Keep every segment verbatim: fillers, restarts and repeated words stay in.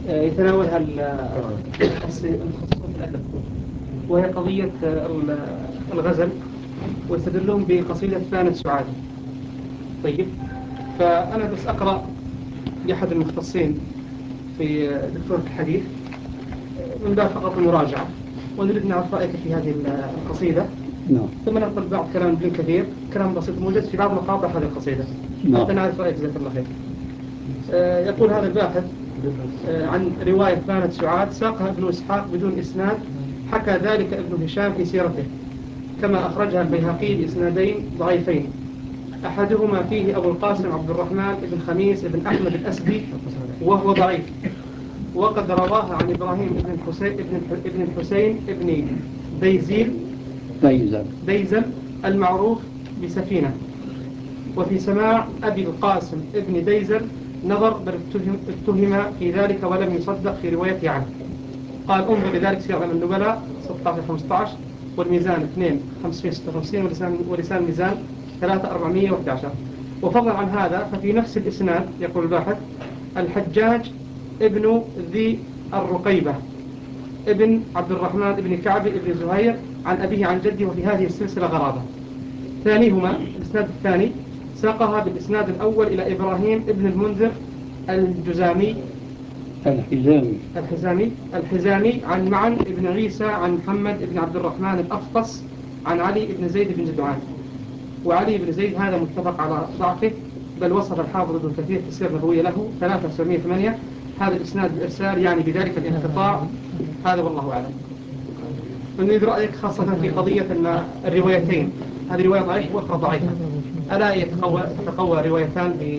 يتناولها المتخصصون في الأدب، وهي قضية الغزل، ويستدلون بقصيدة فانت سعاد. طيب، فأنا بس أقرأ لأحد المختصين في دكتورة الحديث من باب فقط المراجعة، ونريد نعرف رأيك في هذه القصيدة. نعم. ثم نقل بعض كلام ابن كثير، كلام بسيط موجود في بعض مقاطع هذه القصيدة. نعم. حتى نعرف رأيك، جزاك الله خير. آه يقول هذا الباحث آه عن رواية فانت سعاد: ساقها ابن إسحاق بدون إسناد، حكى ذلك ابن هشام في سيرته، كما أخرجها البيهقي بإسنادين ضعيفين، أحدهما فيه أبو القاسم عبد الرحمن بن خميس بن أحمد الأسدي وهو ضعيف، وقد رواها عن إبراهيم بن الحسين ابن الحسين ابن ديزيل ديزل ديزل المعروف بسفينة. وفي سماع أبي القاسم ابن ديزل نظر، بل اتهم, اتهم في ذلك ولم يصدق في روايته عنه. قال: انظر لذلك سير علم النبلاء ستة عشر خمسة عشر، والميزان اثنين خمسمائة وستة وخمسين، ولسان, ولسان الميزان ثلاثة أربعمائة وأحد عشر. وفضلا عن هذا ففي نفس الإسناد يقول الباحث: الحجاج ابن ذي الرقيبة ابن عبد الرحمن ابن كعب ابن زهير عن أبيه عن جده، وفي هذه السلسلة غرابة. ثانيهما الإسناد الثاني ساقها بالإسناد الأول إلى إبراهيم ابن المنذر الجزامي الحزامي الحزامي الحزامي عن معن ابن عيسى عن محمد ابن عبد الرحمن الأفطس عن علي ابن زيد بن جدعان. وعلي بن زيد هذا متفق على ضعفه، بل وصف الحافظ ابن كثير في السير النبوية له ثلاثة وسبعمائة وثمانية هذا الإسناد بالإرسال، يعني بذلك الانقطاع. هذا والله أعلم. نريد رأيك خاصة في قضية أن الروايتين، هذه رواية ضعيفة وأخرى ضعيفة، ألا يتقوى تتقوى روايتان ب...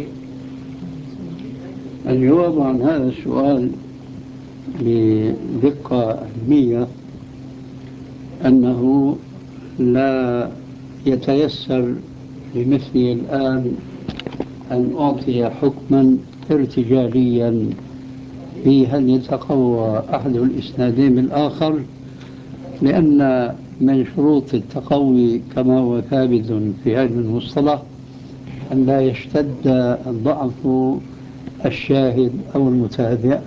الجواب عن هذا السؤال بدقة علمية أنه لا يتيسر لمثلي الآن أن أعطي حكما ارتجاليا في هل يتقوى أحد الإسنادين بالآخر، لأن من شروط التقوي كما هو ثابت في علم المصطلح أن لا يشتد الضعف الشاهد أو المتابع،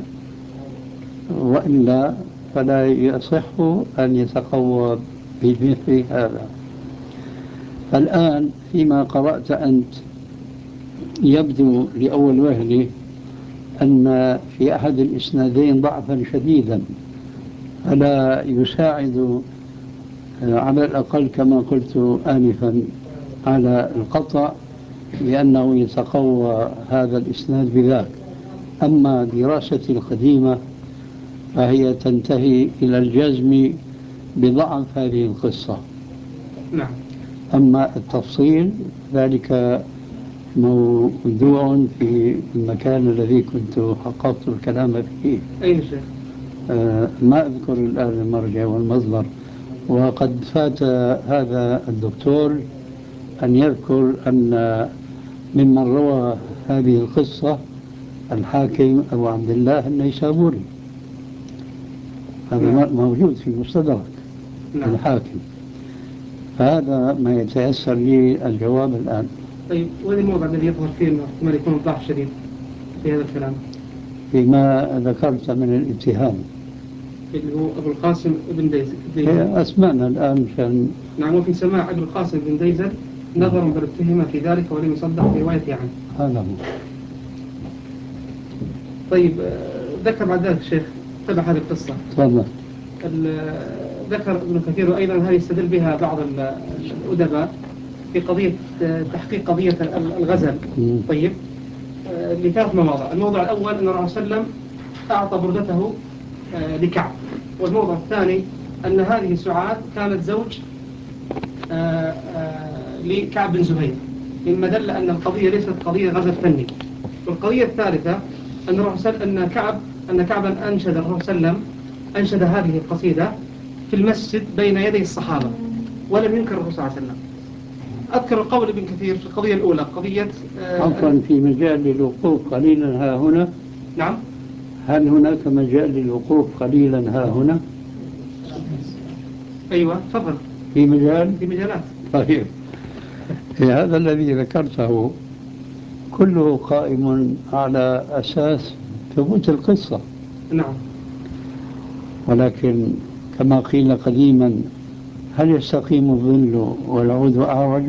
وإلا فلا يصح أن يتقوى بمثل هذا. فالآن فيما قرأت أنت يبدو لأول وهلة أن في أحد الإسنادين ضعفا شديدا، فلا يساعد على الأقل كما قلت آنفا على القطع بأنه يتقوى هذا الإسناد بذاك. أما دراستي القديمة فهي تنتهي إلى الجزم بضعف هذه القصة. نعم. أما التفصيل ذلك موضوع في المكان الذي كنت حققت الكلام فيه. أين شيخ؟ آه ما أذكر الآن المرجع والمصدر، وقد فات هذا الدكتور أن يذكر أن ممن روى هذه القصة الحاكم أبو عبد الله النيسابوري، هذا نعم. موجود في مستدرك نعم. الحاكم. فهذا ما يتيسر لي الجواب الآن. طيب، وين الموضع الذي يظهر فيه أنه احتمال يكون الضعف شديد في هذا الكلام؟ فيما ذكرت من الاتهام اللي هو أبو القاسم ابن ديزل. أسمعنا الآن مشان. نعم. وفي سماع أبو القاسم بن ديزل نظر، بل اتهم في ذلك ولم يصدق في روايته عنه. هذا هو. طيب، ذكر بعد ذلك الشيخ تبع هذه القصة. تفضل. ذكر ابن كثير، وأيضا هذه يستدل بها بعض الأدباء في قضية تحقيق قضية الغزل. طيب، لثلاث مواضع. الموضع الأول أن الرسول صلى الله عليه وسلم أعطى بردته لكعب. والموضع الثاني أن هذه سعاد كانت زوج لكعب بن زهير، مما دل أن القضية ليست قضية غزل فني. والقضية الثالثة أن الرسول أن كعب أن كعبا أنشد الرسول صلى الله عليه وسلم أنشد هذه القصيدة في المسجد بين يدي الصحابة، ولم ينكر الرسول صلى الله عليه وسلم. أذكر قول ابن كثير في القضية الأولى قضية عفوا، في مجال للوقوف قليلا ها هنا. نعم. هل هناك مجال للوقوف قليلا ها هنا؟ أيوة تفضل. في مجال في مجالات. طيب، هذا الذي ذكرته كله قائم على أساس ثبوت القصة. نعم. ولكن كما قيل قديما: هل يستقيم الظل والعود أعرج؟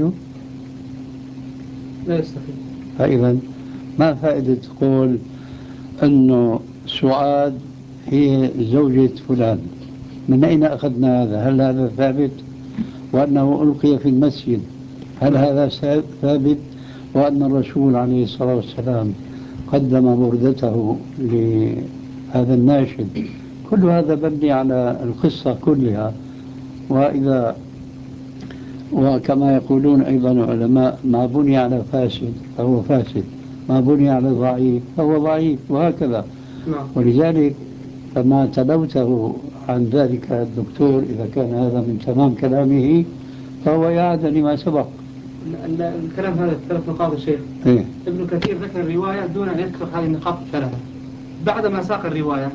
لا يستقيم. فإذا ما فائدة تقول أنه سعاد هي زوجة فلان؟ من أين أخذنا هذا؟ هل هذا ثابت؟ وأنه ألقي في المسجد، هل هذا ثابت؟ وأن الرسول عليه الصلاة والسلام قدم بردته لهذا الناشد، كل هذا مبني على القصة كلها. وإذا وكما يقولون أيضا العلماء: ما بني على فاسد فهو فاسد، ما بني على ضعيف فهو ضعيف، وهكذا. نعم. ولذلك فما تلوته عن ذلك الدكتور، إذا كان هذا من تمام كلامه، فهو يعاد لما سبق. الكلام هذا ثلاث نقاط الشيخ. إيه؟ ابن كثير ذكر الرواية دون أن يذكر هذه النقاط الثلاثة. بعدما ساق الرواية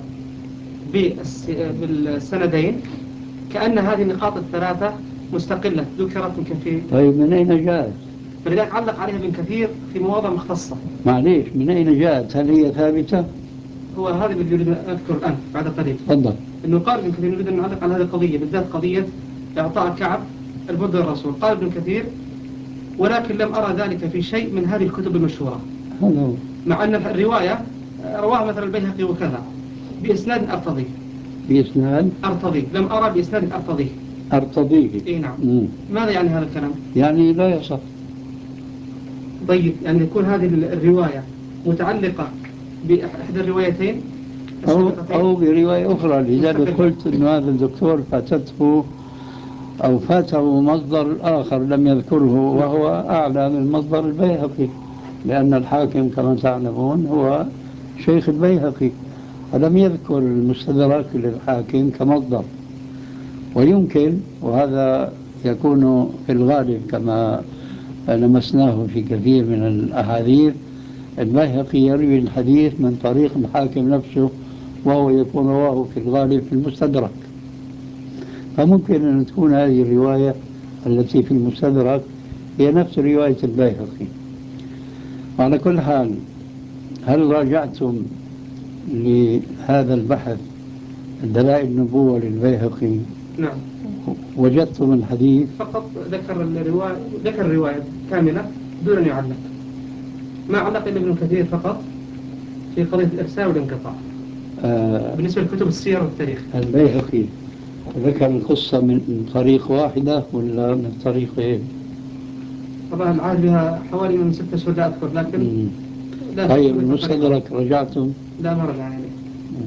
بالسندين كأن هذه النقاط الثلاثة مستقلة ذكرت من كثير. طيب من أين جاءت؟ فلذلك علق عليها ابن كثير في مواضع مختصة. معليش، من أين جاءت؟ هل هي ثابتة؟ هو هذا اللي يريد أن أذكر الآن بعد قليل. تفضل. إنه قال ابن كثير يريد أن نعلق على هذه القضية بالذات، قضية إعطاء كعب البرد للرسول. قال ابن كثير: ولكن لم أرى ذلك في شيء من هذه الكتب المشهورة. هذا مع أن الرواية رواها مثلا البيهقي وكذا بإسناد أرتضيه. بإسناد أرتضيه، لم أرى بإسناد أرتضيه. أرتضيه. إيه نعم. مم. ماذا يعني هذا الكلام؟ يعني لا يصح. طيب يعني يكون هذه الرواية متعلقة بإحدى الروايتين أو, أو برواية أخرى. لذلك قلت أن هذا الدكتور فاتته أو فاته مصدر آخر لم يذكره، وهو أعلى من مصدر البيهقي، لأن الحاكم كما تعلمون هو شيخ البيهقي، فلم يذكر المستدرك للحاكم كمصدر. ويمكن، وهذا يكون في الغالب كما لمسناه في كثير من الأحاديث، البيهقي يروي الحديث من طريق الحاكم نفسه، وهو يكون رواه في الغالب في المستدرك. فممكن أن تكون هذه الرواية التي في المستدرك هي نفس رواية البيهقي. وعلى كل حال، هل راجعتم لهذا البحث دلائل النبوة للبيهقي؟ نعم. وجدتم الحديث؟ فقط ذكر الرواية، ذكر الرواية كاملة دون أن يعلق. ما علق إلا ابن كثير فقط في قضية الإرسال والانقطاع. آه بالنسبة لكتب السير والتاريخ، البيهقي ذكر القصة من طريق واحدة ولا من طريقين؟ طبعا العاد بها حوالي من ستة أشهر لا أذكر، لكن لا. طيب المستدرك رجعتم؟ لا، ما رجع يعني.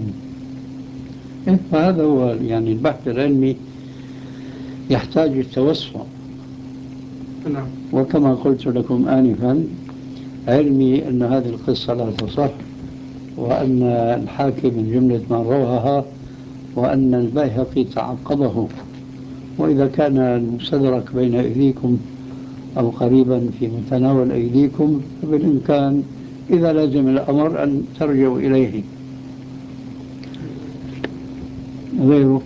إيه، فهذا هو يعني البحث العلمي يحتاج التوسع. نعم. وكما قلت لكم آنفا، علمي أن هذه القصة لا تصح، وأن الحاكم من جملة من رواها، وأن البيهقي تعقبه. وإذا كان المستدرك بين أيديكم أو قريبا في متناول أيديكم، فبالإمكان إذا لازم الأمر أن ترجعوا إليه. غيره.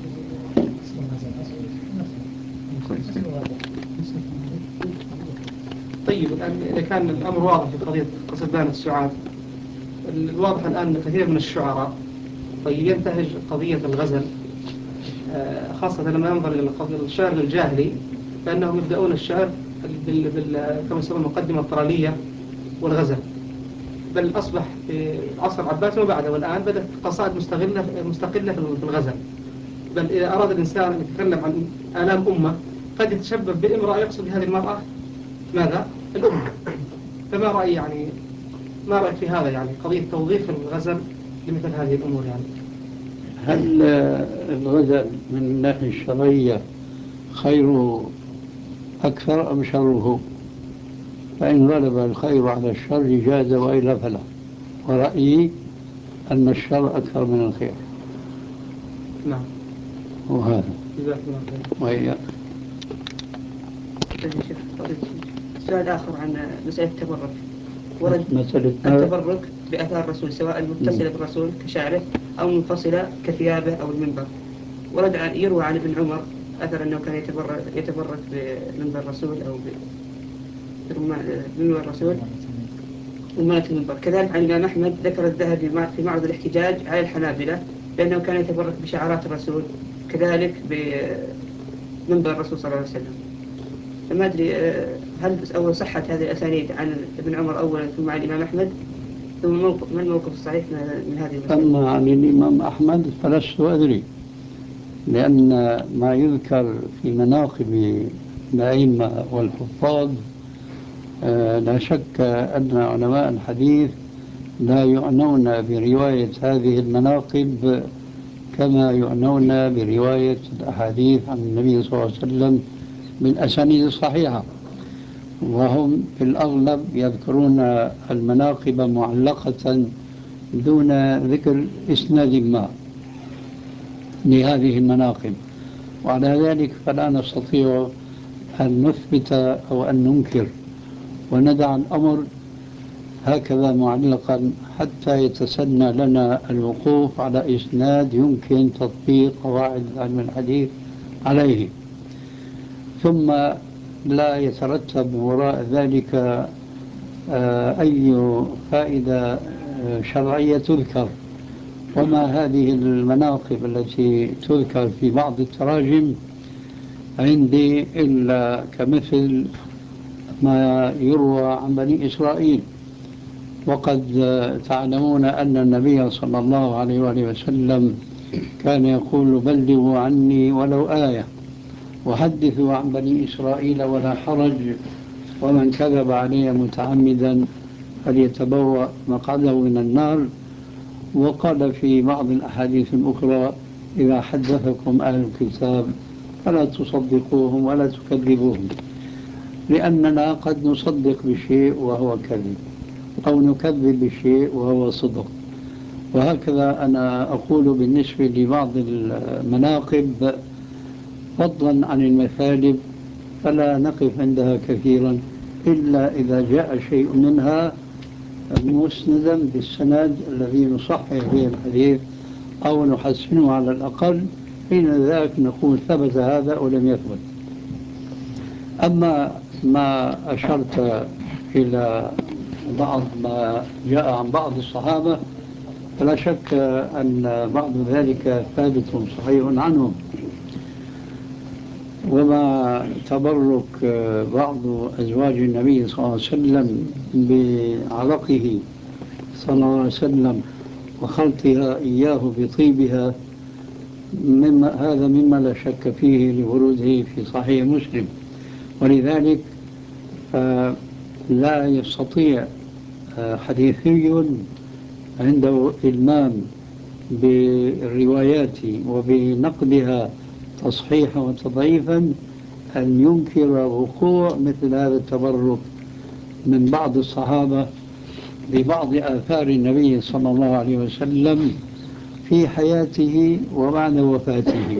طيب الآن إذا كان الأمر واضح في قضية قصدان السعاد، الواضح الآن كثير من الشعراء طيب ينتهج قضية الغزل، خاصة لما ينظر إلى الشعر الجاهلي، فإنهم يبدأون الشعر بال... بال... كما يسمى المقدمة الطرالية والغزل. بل أصبح في عصر العباس وبعده والآن بدأت قصائد مستقلة مستقلة في الغزل. بل إذا أراد الإنسان أن يتكلم عن آلام أمة قد يتشبه بامرأة يقصد بهذه المرأة ماذا؟ الأمة. فما رأي يعني ما رأيك في هذا، يعني قضية توظيف الغزل لمثل هذه الأمور؟ يعني هل الغزل من الناحية الشرعية خيره أكثر أم شره؟ فإن غلب الخير على الشر جاز، وإلا فلا. ورأيي أن الشر أكثر من الخير. نعم. وهذا وهي سؤال آخر عن مسألة التبرك. ورد مسألة التبرك بآثار الرسول سواء متصلة بالرسول كشعره أو منفصلة كثيابه أو المنبر. ورد عن يروى عن ابن عمر أثر أنه كان يتبرك, يتبرك بمنبر الرسول أو بمنبر الرسول ومنة المنبر. كذلك عن الإمام أحمد ذكر الذهبي في معرض الاحتجاج على الحنابلة بأنه كان يتبرك بشعارات الرسول، كذلك بمنبر الرسول صلى الله عليه وسلم. فما أدري هل أول صحة هذه الأسانيد عن ابن عمر أولا ثم عن الإمام أحمد، ثم ما الموقف الصحيح من هذه المسألة؟ أما عن الإمام أحمد فلست أدري، لأن ما يذكر في مناقب الأئمة والحفاظ لا شك أن علماء الحديث لا يعنون برواية هذه المناقب كما يعنون برواية الأحاديث عن النبي صلى الله عليه وسلم بالأسانيد الصحيحة، وهم في الأغلب يذكرون المناقب معلقة دون ذكر إسناد ما لهذه المناقب. وعلى ذلك فلا نستطيع أن نثبت أو أن ننكر، وندع الأمر هكذا معلقا حتى يتسنى لنا الوقوف على إسناد يمكن تطبيق قواعد علم الحديث عليه، ثم لا يترتب وراء ذلك أي فائدة شرعية تذكر. وما هذه المناقب التي تذكر في بعض التراجم عندي إلا كمثل ما يروى عن بني إسرائيل، وقد تعلمون أن النبي صلى الله عليه وآله وسلم كان يقول بلغوا عني ولو آية، وحدثوا عن بني إسرائيل ولا حرج، ومن كذب علي متعمدا فليتبوأ مقعده من النار. وقال في بعض الأحاديث الأخرى إذا حدثكم أهل الكتاب فلا تصدقوهم ولا تكذبوهم، لأننا قد نصدق بشيء وهو كذب، أو نكذب بشيء وهو صدق. وهكذا أنا أقول بالنسبة لبعض المناقب فضلا عن المثالب فلا نقف عندها كثيرا إلا إذا جاء شيء منها مسندا بالسند الذي نصحح به الحديث أو نحسنه على الأقل، حين ذاك نقول ثبت هذا أو لم يثبت. أما ما أشرت إلى بعض ما جاء عن بعض الصحابة فلا شك أن بعض ذلك ثابت صحيح عنهم. وما تبرك بعض أزواج النبي صلى الله عليه وسلم بعرقه صلى الله عليه وسلم وخلطها إياه بطيبها، مما هذا مما لا شك فيه لوروده في صحيح مسلم. ولذلك لا يستطيع حديثي عنده إلمام بالروايات وبنقدها تصحيحا وتضعيفا أن ينكر وقوع مثل هذا التبرك من بعض الصحابة ببعض آثار النبي صلى الله عليه وسلم في حياته وبعد وفاته.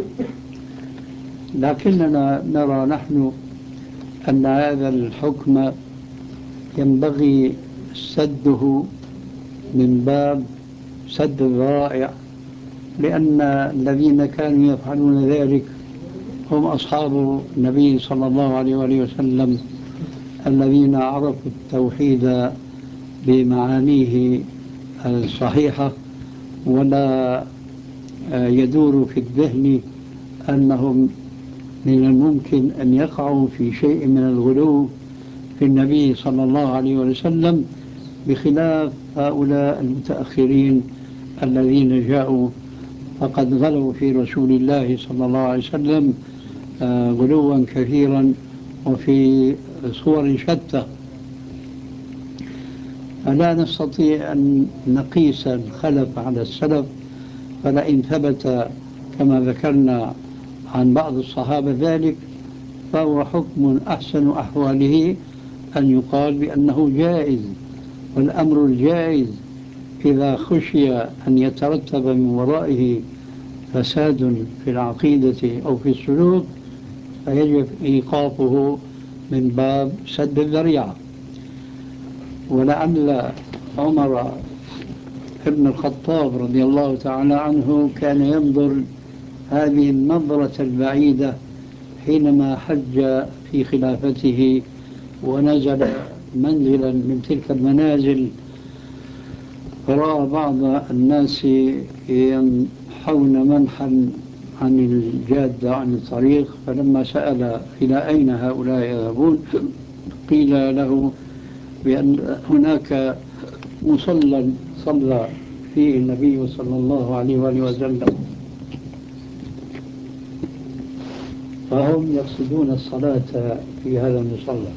لكننا نرى نحن أن هذا الحكم ينبغي سده من باب سد الذرائع، لأن الذين كانوا يفعلون ذلك هم أصحاب النبي صلى الله عليه وآله وسلم الذين عرفوا التوحيد بمعانيه الصحيحة، ولا يدور في الذهن أنهم من الممكن أن يقعوا في شيء من الغلو في النبي صلى الله عليه وسلم، بخلاف هؤلاء المتأخرين الذين جاءوا فقد غلوا في رسول الله صلى الله عليه وسلم غلوا كثيرا وفي صور شتى. فلا نستطيع أن نقيس الخلف على السلف، فلئن ثبت كما ذكرنا عن بعض الصحابة ذلك فهو حكم أحسن أحواله أن يقال بأنه جائز. والأمر الجائز إذا خشي أن يترتب من ورائه فساد في العقيدة أو في السلوك فيجب إيقافه من باب سد الذريعة. ولعل عمر ابن الخطاب رضي الله تعالى عنه كان ينظر هذه النظرة البعيدة حينما حج في خلافته ونزل منزلا من تلك المنازل رأى بعض الناس ينحون منحا عن الجادة عن الطريق، فلما سأل إلى أين هؤلاء يذهبون قيل له بأن هناك مصلى صلى فيه النبي صلى الله عليه وآله وسلم، فهم يقصدون الصلاة في هذا المصلى.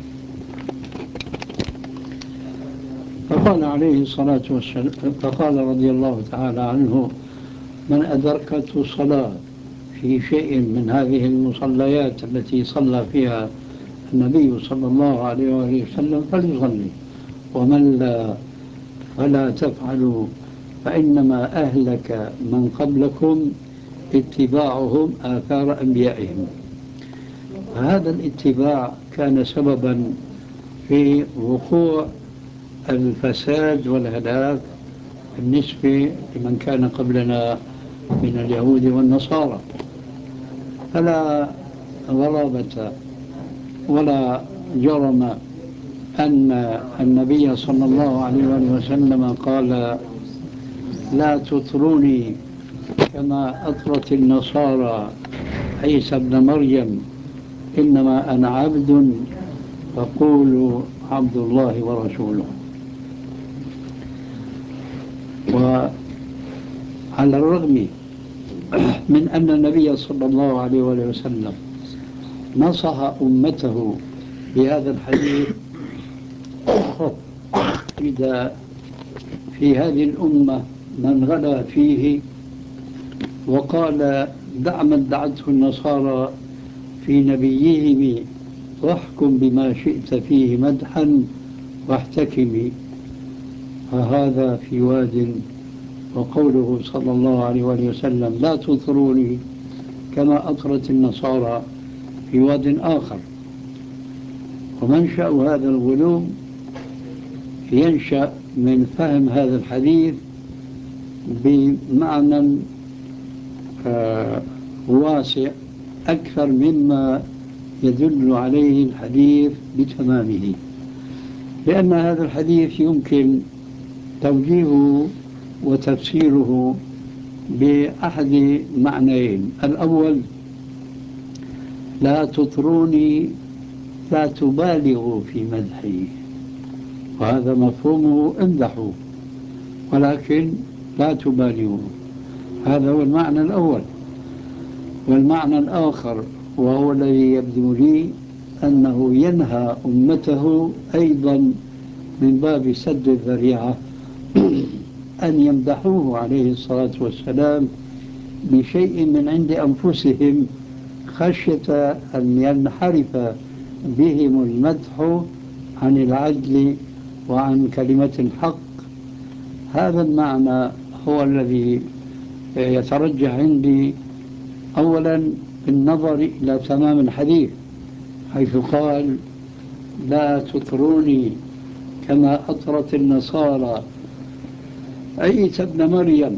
فقال عليه الصلاة والسلام، فقال رضي الله تعالى عنه: من أدركته الصلاة في شيء من هذه المصليات التي صلى فيها النبي صلى الله عليه وآله وسلم فليصلي، ومن لا فلا تفعلوا، فإنما أهلك من قبلكم اتباعهم آثار أنبيائهم. هذا الاتباع كان سببا في وقوع الفساد والهلاك بالنسبة لمن كان قبلنا من اليهود والنصارى. فلا غرابة ولا جرم أن النبي صلى الله عليه وسلم قال: لا تطروني كما أطرت النصارى عيسى ابن مريم، إنما أنا عبد فقولوا عبد الله ورسوله. وعلى الرغم من أن النبي صلى الله عليه وسلم نصح أمته بهذا الحديث، إذا في هذه الأمة من غلا فيه وقال: دع من دعته النصارى في نبيهم واحكم بما شئت فيه مدحا واحتكمي، فهذا في واد. وقوله صلى الله عليه وسلم: لا تطروني كما أطرت النصارى، في واد آخر. ومنشأ هذا الغلو ينشأ من فهم هذا الحديث بمعنى آه واسع أكثر مما يدل عليه الحديث بتمامه، لأن هذا الحديث يمكن توجيهه وتفسيره بأحد معنيين. الأول: لا تطروني، لا تبالغوا في مدحي، وهذا مفهومه امدحوا ولكن لا تبالغوا، هذا هو المعنى الأول. والمعنى الآخر وهو الذي يبدو لي أنه ينهى أمته أيضا من باب سد الذريعة أن يمدحوه عليه الصلاة والسلام بشيء من عند أنفسهم، خشية أن ينحرف بهم المدح عن العدل وعن كلمة الحق. هذا المعنى هو الذي يترجح عندي أولا بالنظر إلى تمام الحديث، حيث قال: لا تطروني كما أطرت النصارى عيسى ابن مريم.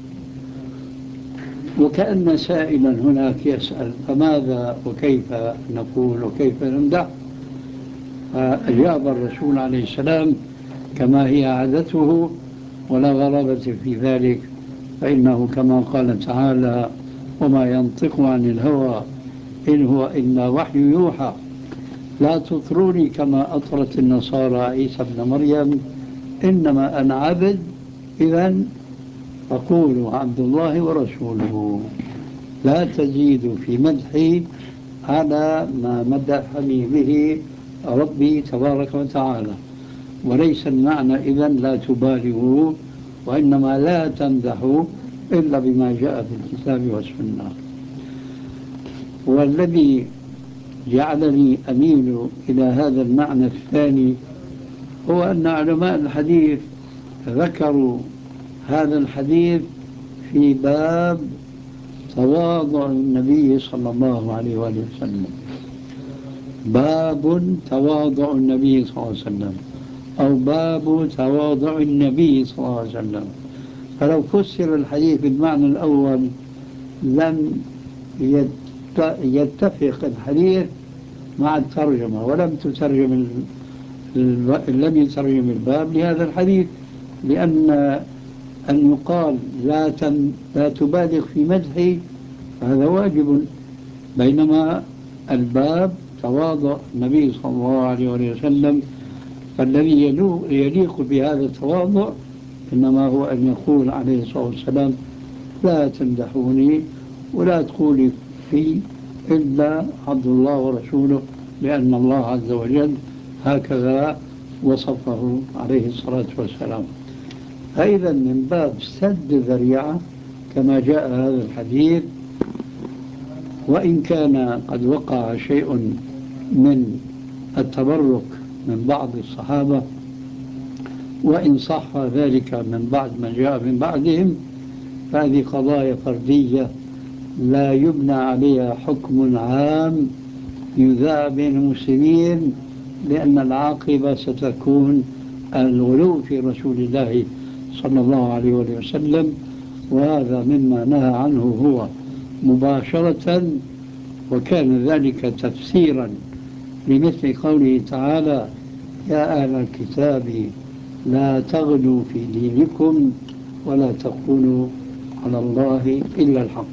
وكأن سائلا هناك يسأل: فماذا وكيف نقول وكيف نمدح؟ فأجاب الرسول عليه السلام كما هي عادته، ولا غرابة في ذلك، فإنه كما قال تعالى: وما ينطق عن الهوى إن هو إلا وحي يوحى. لا تطروني كما أطرت النصارى عيسى ابن مريم، إنما أنا عبد، إذن فقولوا عبد الله ورسوله، لا تزيدوا في مدحي على ما مدحني به ربي تبارك وتعالى. وليس المعنى إذن لا تبالغوا، وإنما لا تمدحوا إلا بما جاء في الكتاب والسنة. والذي جعلني أميل إلى هذا المعنى الثاني هو أن علماء الحديث ذكروا هذا الحديث في باب تواضع النبي صلى الله عليه وآله وسلم، باب تواضع النبي صلى الله عليه وسلم، أو باب تواضع النبي صلى الله عليه وسلم. فلو فسر الحديث بالمعنى الأول لم يتفق الحديث مع الترجمة، ولم تترجم لم يترجم الباب لهذا الحديث، لأن أن يقال لا, تن لا تبالغ في مدحي هذا واجب، بينما الباب تواضع النبي صلى الله عليه وسلم، فالذي يليق بهذا التواضع إنما هو أن يقول عليه الصلاة والسلام لا تمدحوني ولا تقولي في إلا عبد الله ورسوله، لأن الله عز وجل هكذا وصفه عليه الصلاة والسلام. فإذا من باب سد الذريعة كما جاء هذا الحديث، وإن كان قد وقع شيء من التبرك من بعض الصحابة، وإن صح ذلك من بعد من جاء من بعدهم، فهذه قضايا فردية لا يبنى عليها حكم عام يذاع بين المسلمين، لأن العاقبة ستكون الغلو في رسول الله صلى الله عليه وسلم، وهذا مما نهى عنه هو مباشرة، وكان ذلك تفسيرا لمثل قوله تعالى يا أهل الكتاب لا تغلوا في دينكم ولا تقولوا على الله إلا الحق.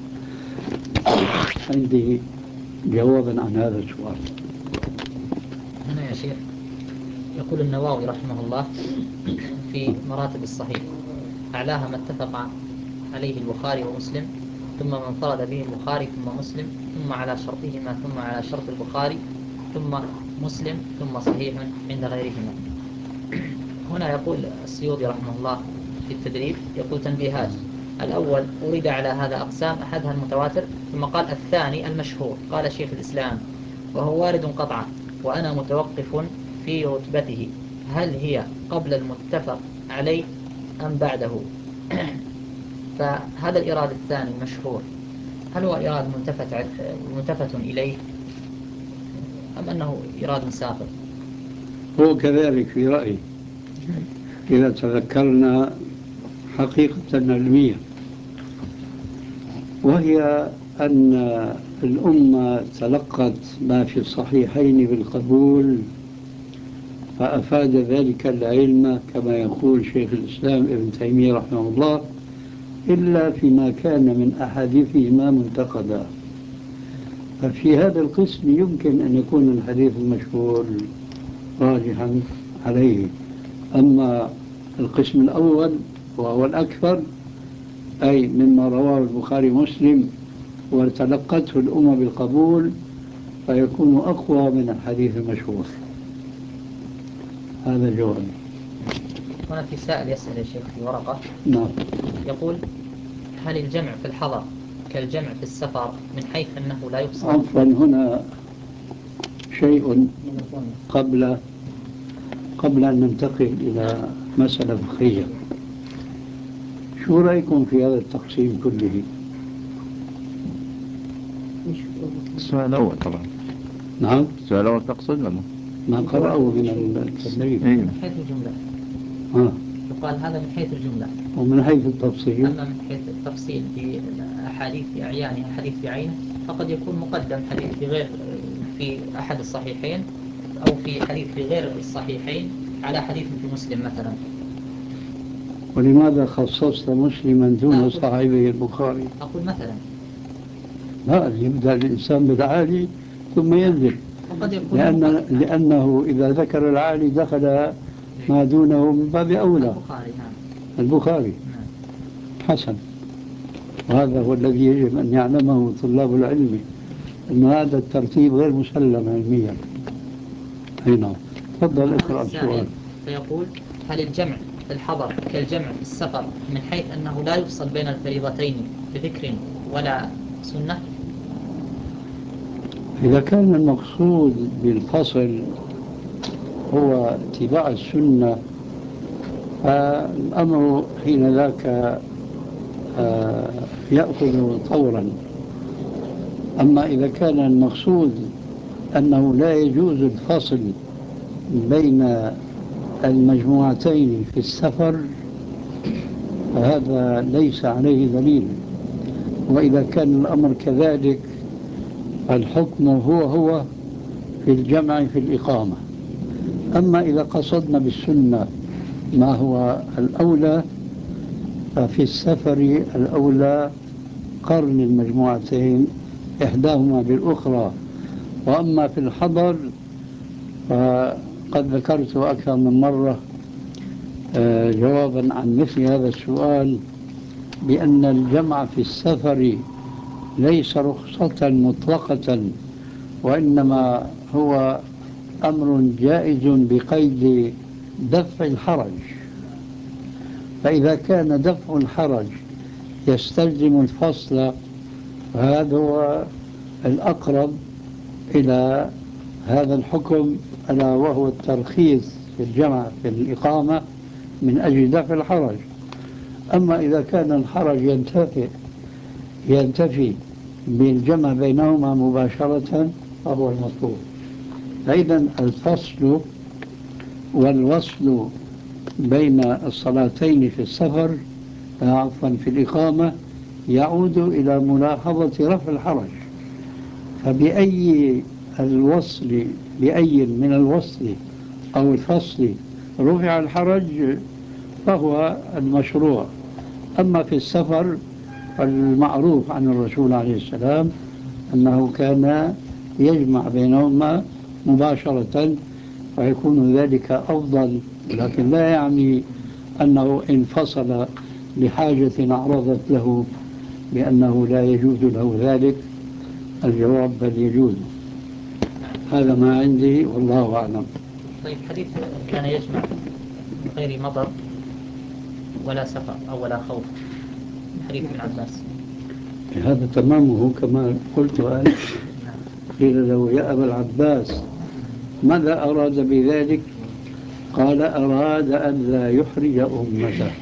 عندي جوابا عن هذا السؤال. هنا يا شيخ يقول النووي رحمه الله في مراتب الصحيح أعلاها ما اتفق عليه البخاري ومسلم، ثم من انفرد به البخاري ثم مسلم، ثم على شرطهما ثم على شرط البخاري ثم مسلم ثم صحيح عند غيرهما. هنا يقول السيوطي رحمه الله في التدريب يقول تنبيهات: الأول أريد على هذا أقسام، أحدها المتواتر، ثم قال الثاني المشهور. قال شيخ الإسلام وهو وارد قطعا وأنا متوقف في رتبته، هل هي قبل المتفق عليه أم بعده؟ فهذا الإراد الثاني المشهور هل هو إراد ملتفت ملتفت إليه أم أنه إراد ساقط؟ هو كذلك في رأيي إذا تذكرنا حقيقة علمية، وهي أن الأمة تلقت ما في الصحيحين بالقبول، فأفاد ذلك العلم كما يقول شيخ الإسلام ابن تيمية رحمه الله، إلا فيما كان من أحاديثهما منتقدا. ففي هذا القسم يمكن أن يكون الحديث المشهور راجحا عليه. أما القسم الأول وهو الأكثر، أي مما رواه البخاري ومسلم وتلقته الأمة بالقبول، فيكون أقوى من الحديث المشهور. هذا جواب. هنا في سائل يسأل يا شيخ في ورقة، نعم. يقول هل الجمع في الحضر كالجمع في السفر من حيث أنه لا يقصد؟ عفوا، هنا شيء قبل قبل أن ننتقل إلى مسألة فقهية. شو رأيكم في هذا التقسيم كله؟ السؤال الأول طبعا. نعم. السؤال الأول تقصد ولا؟ ما قرأه من التدريب. أيوه. من حيث الجملة. ها. يقال هذا من حيث الجملة. ومن حيث التفصيل؟ أما من حيث التفصيل في أحاديث بأعيانها حديث بعينه، فقد يكون مقدم حديث في غير في أحد الصحيحين أو في حديث في غير الصحيحين على حديث في مسلم مثلا. ولماذا خصصت مسلما دون صاحبه البخاري؟ أقول مثلا لا، يبدأ الإنسان بالعالي ثم ينزل، لأن لأنه إذا ذكر العالي دخل ما دونه من باب أولى. البخاري. البخاري. حسن. وهذا هو الذي يجب أن يعلمه طلاب العلم، أن هذا الترتيب غير مسلم علميا. هنا تفضل اقرأ السؤال. فيقول هل الجمع في الحضر كالجمع في السفر من حيث أنه لا يفصل بين الفريضتين بذكر ولا سنة؟ إذا كان المقصود بالفصل هو اتباع السنة، فالأمر حين ذاك يأخذ طورا. أما إذا كان المقصود أنه لا يجوز الفصل بين المجموعتين في السفر، فهذا ليس عليه دليل. وإذا كان الأمر كذلك الحكم هو هو في الجمع في الإقامة. أما إذا قصدنا بالسنة ما هو الأولى، ففي السفر الأولى قرن المجموعتين إحداهما بالأخرى. وأما في الحضر فقد ذكرت أكثر من مرة آه، جوابا عن مثل هذا السؤال بأن الجمع في السفر ليس رخصة مطلقة، وإنما هو أمر جائز بقيد دفع الحرج. فإذا كان دفع الحرج يستلزم الفصل، فهذا هو الأقرب إلى هذا الحكم، ألا وهو الترخيص في الجمع في الإقامة من أجل دفع الحرج. أما إذا كان الحرج ينتفي ينتفي بالجمع بينهما مباشرة فهو المطلوب. فإذا الفصل والوصل بين الصلاتين في السفر عفوا في الإقامة يعود إلى ملاحظة رفع الحرج. فبأي الوصل بأي من الوصل أو الفصل رفع الحرج فهو المشروع. أما في السفر فالمعروف عن الرسول عليه السلام أنه كان يجمع بينهما مباشرة، فيكون ذلك أفضل، لكن لا يعني أنه انفصل لحاجة عرضت له بأنه لا يجوز له ذلك. الجواب بل يجوز. هذا ما عندي والله أعلم. طيب، حديث كان يجمع من غير مطر ولا سفر أو ولا خوف، حديث ابن عباس، هذا تمامه كما قلت أنا. قيل له يا أبا العباس ماذا أراد بذلك؟ قال أراد أن لا يحرج أمته.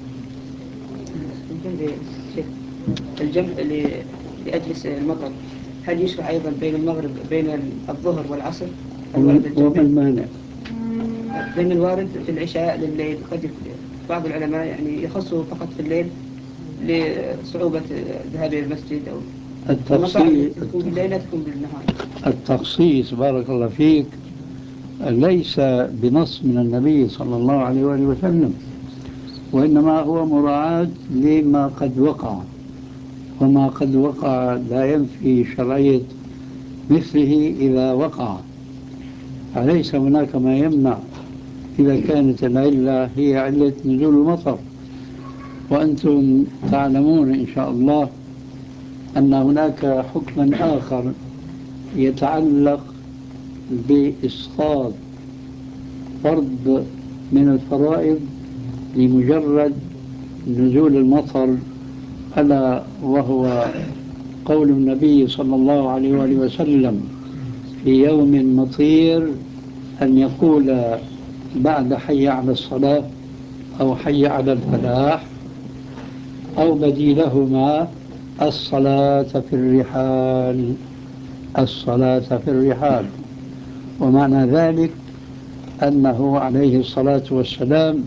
الجمع لأجل المطر هل يشرع أيضا بين المغرب بين الظهر والعصر؟ وما المانع؟ بين الوارد في العشاء لليل. قد بعض العلماء يعني يخصه فقط في الليل لصعوبة ذهاب إلى المسجد أو التخصيص. تكون بالليل لا تكون بالنهار. التخصيص بارك الله فيك ليس بنص من النبي صلى الله عليه وآله وسلم، وإنما هو مراعاة لما قد وقع، وما قد وقع لا ينفي شرعية مثله إذا وقع. فليس هناك ما يمنع إذا كانت العلة هي علة نزول المطر. وأنتم تعلمون إن شاء الله أن هناك حكما آخر يتعلق بإسقاط فرض من الفرائض لمجرد نزول المطر، ألا وهو قول النبي صلى الله عليه وآله وسلم في يوم مطير أن يقول بعد حي على الصلاة أو حي على الفلاح أو بديلهما الصلاة في الرحال، الصلاة في الرحال. ومعنى ذلك أنه عليه الصلاة والسلام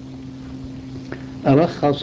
رخص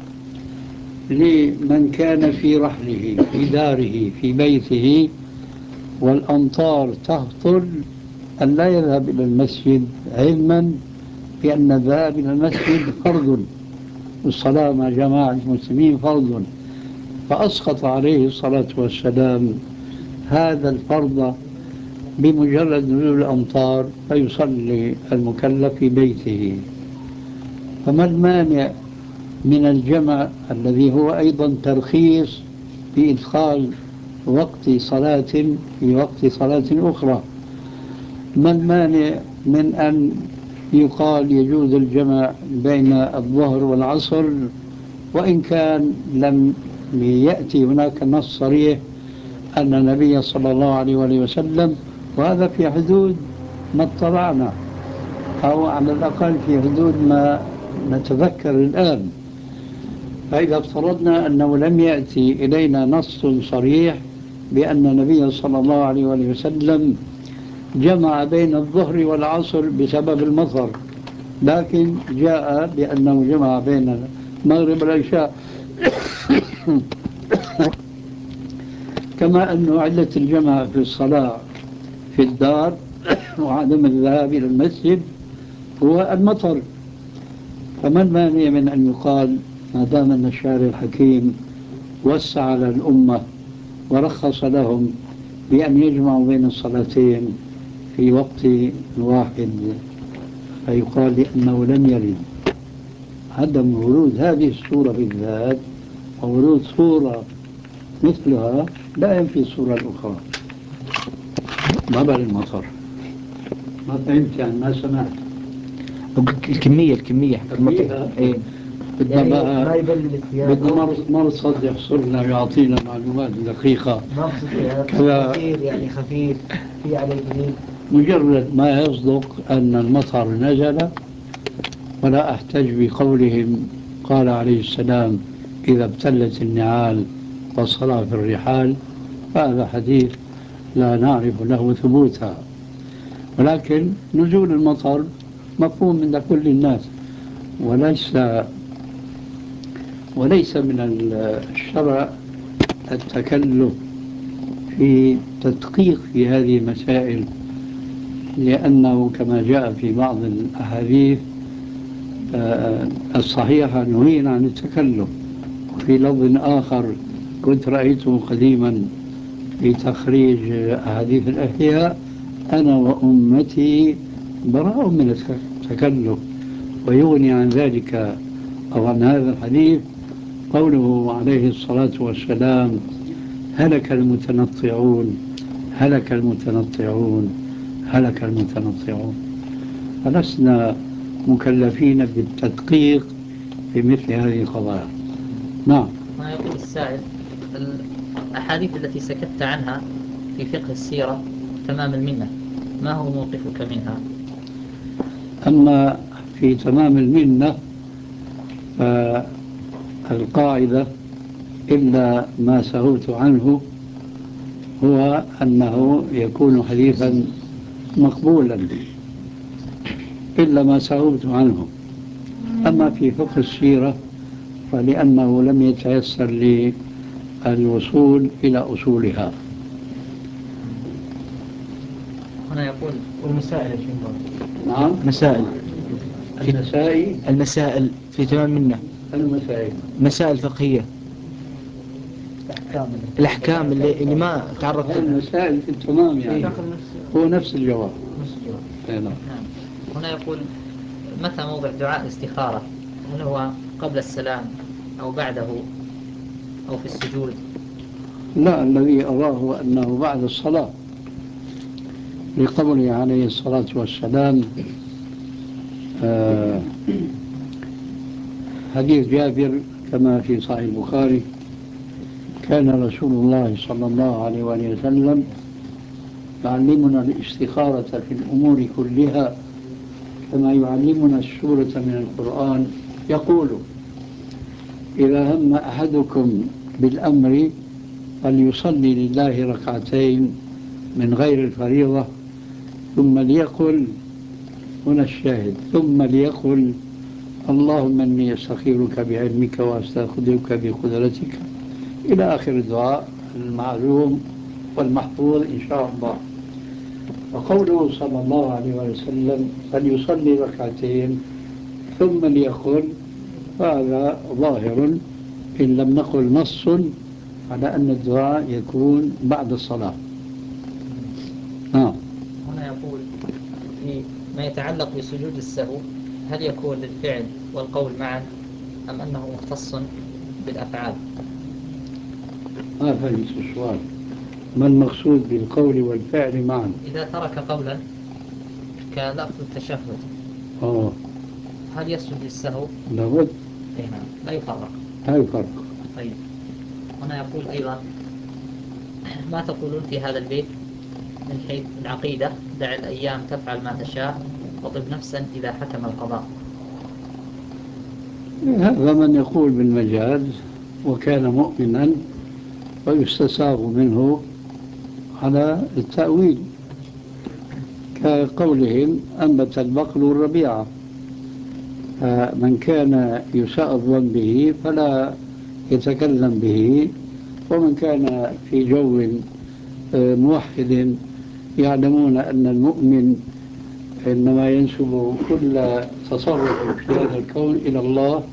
لمن كان في رحله في داره في بيته والأمطار تهطل أن لا يذهب إلى المسجد، علما بأن الذهاب إلى المسجد فرض والصلاة مع جماعة المسلمين فرض. فأسقط عليه الصلاة والسلام هذا الفرض بمجرد نزول الأمطار فيصلي المكلف في بيته. فما المانع من الجمع الذي هو أيضا ترخيص في إدخال وقت صلاة في وقت صلاة أخرى؟ ما المانع من أن يقال يجوز الجمع بين الظهر والعصر وإن كان لم يأتي هناك نص صريح أن النبي صلى الله عليه وسلم، وهذا في حدود ما اطلعنا أو على الأقل في حدود ما نتذكر الآن. فإذا افترضنا أنه لم يأتي إلينا نص صريح بأن النبي صلى الله عليه وسلم جمع بين الظهر والعصر بسبب المطر، لكن جاء بأنه جمع بين المغرب والعشاء كما أنه علة الجمع في الصلاة في الدار وعدم الذهاب إلى المسجد هو المطر. فما المانع من أن يقال ما دام أن الشارع الحكيم وسع على الأمة ورخص لهم بأن يجمعوا بين الصلاتين في وقت واحد، فيقال لأنه لم يرد عدم ورود هذه الصورة بالذات وورود صورة مثلها لا ينفي الصورة الأخرى. ضبر المطر ما فهمت يعني ما سمعت الكمية الكمية المطر إيه. بدنا يعني بقى ما يبلل الثياب بدنا مرصد يحصرنا يعطينا معلومات دقيقة كذا خفيف، يعني خفيف في عليه جديد. مجرد ما يصدق أن المطر نزل ولا أحتج بقولهم قال عليه السلام إذا ابتلت النعال والصلاة في الرحال، فهذا حديث لا نعرف له ثبوتا، ولكن نزول المطر مفهوم من كل الناس، وليس وليس من الشرع التكلف في تدقيق في هذه المسائل، لأنه كما جاء في بعض الأحاديث الصحيحة نهينا عن التكلف. وفي لفظ آخر كنت رأيته قديما في تخريج أحاديث الأحياء أنا وأمتي براء من التكلف، ويغني عن ذلك أو عن هذا الحديث قوله عليه الصلاة والسلام هلك المتنطعون هلك المتنطعون هلك المتنطعون. فلسنا مكلفين بالتدقيق في مثل هذه القضايا. نعم. ما يقول السائل الأحاديث التي سكت عنها في فقه السيرة تمام المنة، ما هو موقفك منها؟ أما في تمام المنة فالقاعدة إلا ما سهوت عنه هو أنه يكون حديثا مقبولا إلا ما سهوت عنه. أما في فقه السيرة فلأنه لم يتيسر لي الوصول إلى أصولها. هنا يقول والمسائل في نعم مسائل في المسائل المسائل في تمام منه المسائل مسائل فقهية، الأحكام اللي, اللي ما تعرفت المسائل في التمام يعني هو نفس الجواب. نفس الجواب. نعم. نعم. هنا يقول متى موضع دعاء الاستخارة؟ هل هو قبل السلام أو بعده أو في السجود؟ لا، الذي أراه أنه بعد الصلاة لقوله عليه الصلاة والسلام آه حديث جابر كما في صحيح البخاري كان رسول الله صلى الله عليه وآله وسلم يعلمنا الاستخارة في الأمور كلها كما يعلمنا السورة من القرآن، يقول إذا هم أحدكم بالأمر فليصلي لله ركعتين من غير الفريضة ثم ليقل، هنا الشاهد، ثم ليقل اللهم إني أستخيرك بعلمك وأستخدمك بقدرتك إلى آخر الدعاء المعلوم والمحفوظ إن شاء الله. وقوله صلى الله عليه وسلم فليصلي ركعتين ثم ليقل، هذا ظاهر إن لم نقل نص على أن الدعاء يكون بعد الصلاة. آه. هنا يقول في ما يتعلق بسجود السهو هل يكون للفعل والقول معا أم أنه مختص بالأفعال؟ ما فهمت السؤال. ما المقصود بالقول والفعل معا؟ إذا ترك قولا كلفظ التشهد آه. هل يسجد للسهو؟ لابد. أي نعم، لا يفرق. لا يفرق. طيب هنا يقول أيضا ما تقولون في هذا البيت من حيث العقيدة دع الأيام تفعل ما تشاء وطب نفسا إذا حكم القضاء؟ هذا من يقول بالمجاز وكان مؤمنا ويستساغ منه على التأويل كقولهم أنبت البقل الربيعة، من كان يساء الظن به فلا يتكلم به، ومن كان في جو موحد يعلمون أن المؤمن إنما ينسب كل تصرف في هذا الكون إلى الله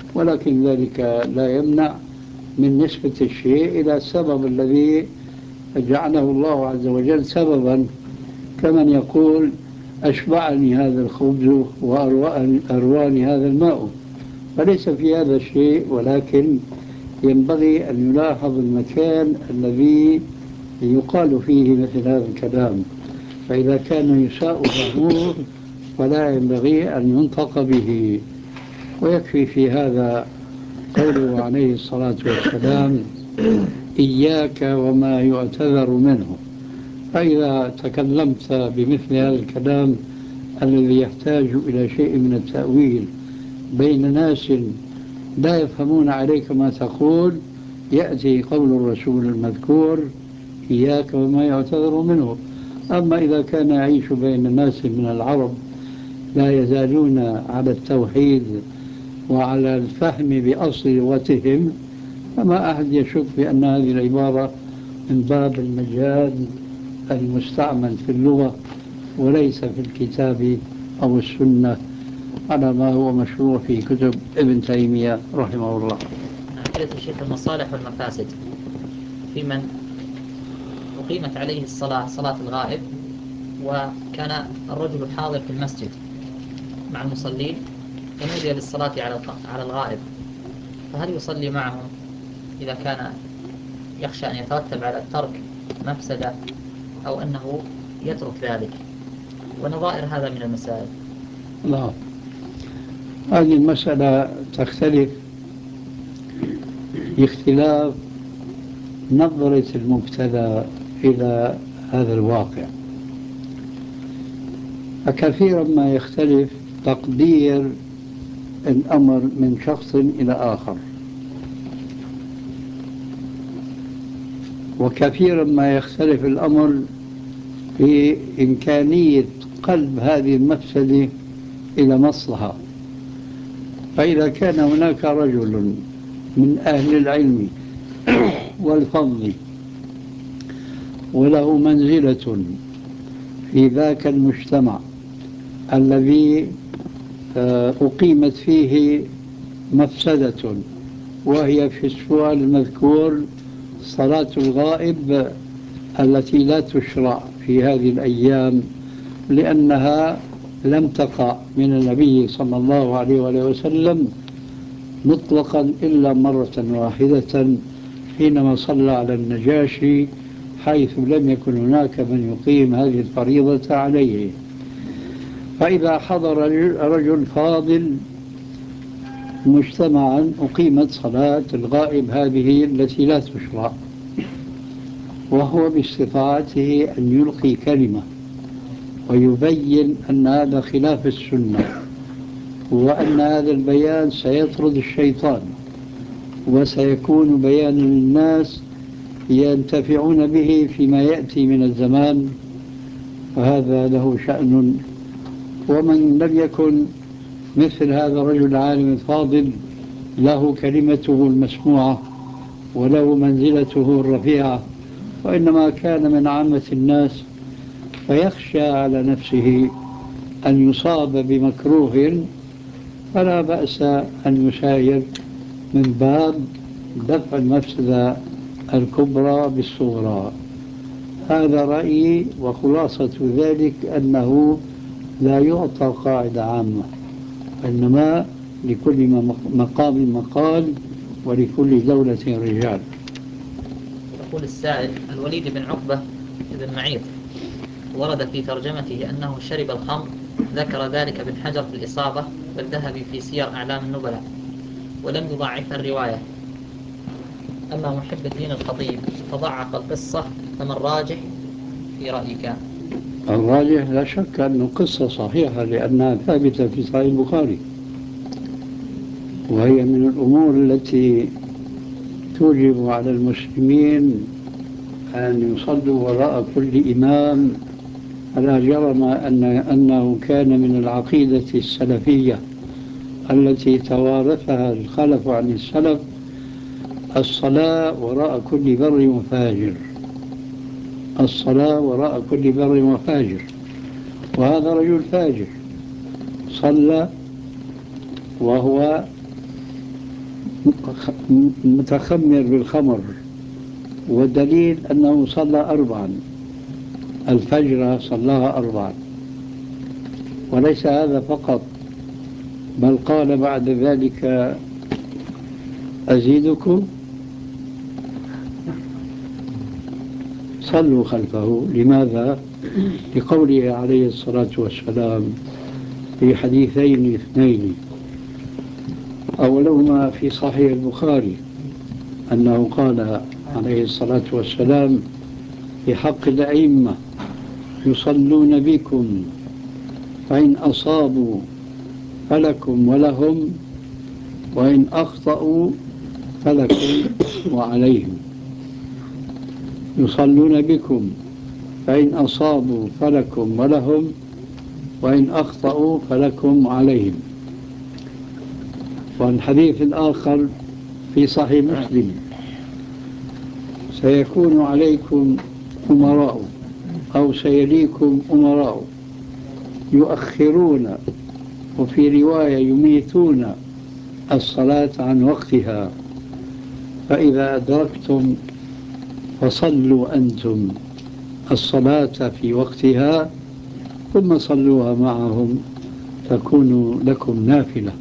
ولكن ذلك لا يمنع من نسبة الشيء إلى السبب الذي جعله الله عز وجل سببا، كمن يقول أشبعني هذا الخبز وأرواني هذا الماء، فليس في هذا الشيء، ولكن ينبغي أن يلاحظ المكان الذي يقال فيه مثل هذا الكلام، فإذا كان يساء فهمه فلا ينبغي أن ينطق به. ويكفي في هذا قوله عليه الصلاة والسلام إياك وما يعتذر منه. فإذا تكلمت بمثل هذا الكلام الذي يحتاج إلى شيء من التأويل بين ناس لا يفهمون عليك ما تقول، يأتي قول الرسول المذكور إياك وما يعتذر منه. أما إذا كان يعيش بين ناس من العرب لا يزالون على التوحيد وعلى الفهم بأصل لغتهم، فما أحد يشك بأن هذه العبارة من باب المجاز المستعمل في اللغة وليس في الكتاب أو السنة على ما هو مشروع في كتب ابن تيمية رحمه الله. عقيدة الشيخ المصالح والمفاسد في من أقيمت عليه الصلاة صلاة الغائب، وكان الرجل حاضر في المسجد مع المصلين ونودي للصلاة على على الغائب، فهل يصلي معهم إذا كان يخشى أن يترتب على الترك مفسدة، أو أنه يترك ذلك؟ ونظائر هذا من المسائل. لا، هذه المسألة تختلف باختلاف نظرة المبتلى إلى هذا الواقع، فكثيرا ما يختلف تقدير الأمر من شخص إلى آخر، وكثيرا ما يختلف الأمر في إمكانية قلب هذه المفسدة إلى مصلحة. فإذا كان هناك رجل من أهل العلم والفضل وله منزلة في ذاك المجتمع الذي أقيمت فيه مفسدة، وهي في السؤال المذكور صلاة الغائب التي لا تشرع في هذه الأيام لأنها لم تقع من النبي صلى الله عليه وآله وسلم مطلقا إلا مرة واحدة حينما صلى على النجاشي، حيث لم يكن هناك من يقيم هذه الفريضة عليه. فإذا حضر رجل فاضل مجتمعا أقيمت صلاة الغائب هذه التي لا تشرع، وهو باستطاعته أن يلقي كلمة ويبين أن هذا خلاف السنة، وأن هذا البيان سيطرد الشيطان وسيكون بيانا للناس ينتفعون به فيما يأتي من الزمان، فهذا له شأن. ومن لم يكن مثل هذا الرجل العالم الفاضل له كلمته المسموعة وله منزلته الرفيعة، وإنما كان من عامة الناس فيخشى على نفسه أن يصاب بمكروه، فلا بأس أن يساير من باب دفع المفسدة الكبرى بالصغرى. هذا رأيي، وخلاصة ذلك أنه لا يعطى قاعدة عامة، إنما لكل مقام مقال ولكل دولة رجال. يقول السائل: الوليد بن عقبة بن معيط ورد في ترجمته أنه شرب الخمر، ذكر ذلك ابن حجر في الإصابة والذهبي في سير أعلام النبلاء، ولم يضعف الرواية. أما محب الدين الخطيب فضعف القصة، فما الراجح في رأيك؟ الراجح لا شك أن قصة صحيحة لأنها ثابتة في صحيح البخاري، وهي من الأمور التي توجب على المسلمين أن يصلوا وراء كل إمام، ألا جرم أن أنه كان من العقيدة السلفية التي توارثها الخلف عن السلف الصلاة وراء كل بر وفاجر، الصلاة وراء كل بر وفاجر. وهذا رجل فاجر صلى وهو متخمر بالخمر، والدليل أنه صلى أربعا، الفجر صلاها أربعا. وليس هذا فقط، بل قال بعد ذلك أزيدكم، صلوا خلفه. لماذا؟ لقوله عليه الصلاة والسلام في حديثين اثنين، أولهما في صحيح البخاري أنه قال عليه الصلاة والسلام في حق الأئمة: يصلون بكم فإن أصابوا فلكم ولهم، وإن أخطأوا فلكم وعليهم. يصلون بكم فإن أصابوا فلكم ولهم، وإن أخطأوا فلكم عليهم. والحديث الآخر في صحيح مسلم: سيكون عليكم أمراء أو سيليكم أمراء يؤخرون، وفي رواية يميتون الصلاة عن وقتها، فإذا أدركتم فصلوا أنتم الصلاة في وقتها ثم صلوها معهم تكون لكم نافلة.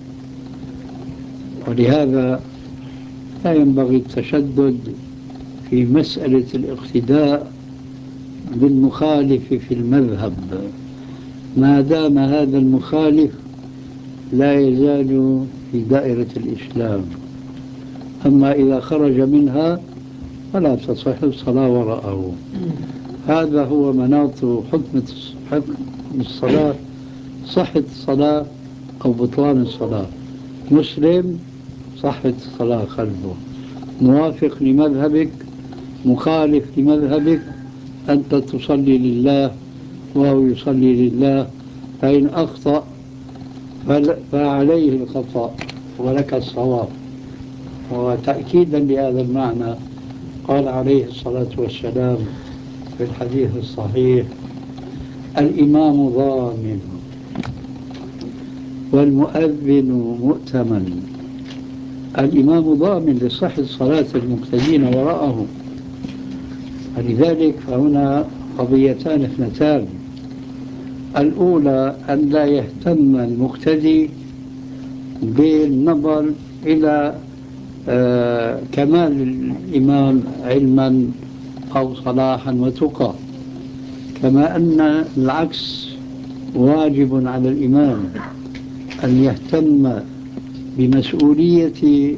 ولهذا لا ينبغي التشدد في مسألة الاقتداء بالمخالف في المذهب ما دام هذا المخالف لا يزال في دائرة الإسلام. أما إذا خرج منها فلا تصح الصلاة وراءه. هذا هو مناط حكم الصلاة، صحة الصلاة أو بطلان الصلاة. مسلم صحة الصلاة خلفه، موافق لمذهبك مخالف لمذهبك، أنت تصلي لله وهو يصلي لله، فإن أخطأ فعليه الخطأ ولك الصواب. وتأكيدا لهذا المعنى قال عليه الصلاة والسلام في الحديث الصحيح: الإمام ضامن والمؤذن مؤتمن. الإمام ضامن لصحة صلاة المقتدين وراءه. فلذلك فهنا قضيتان اثنتان: الأولى أن لا يهتم المقتدي بالنظر إلى آه كمال الإمام علما أو صلاحا وتقى، كما أن العكس واجب على الإمام أن يهتم بمسؤولية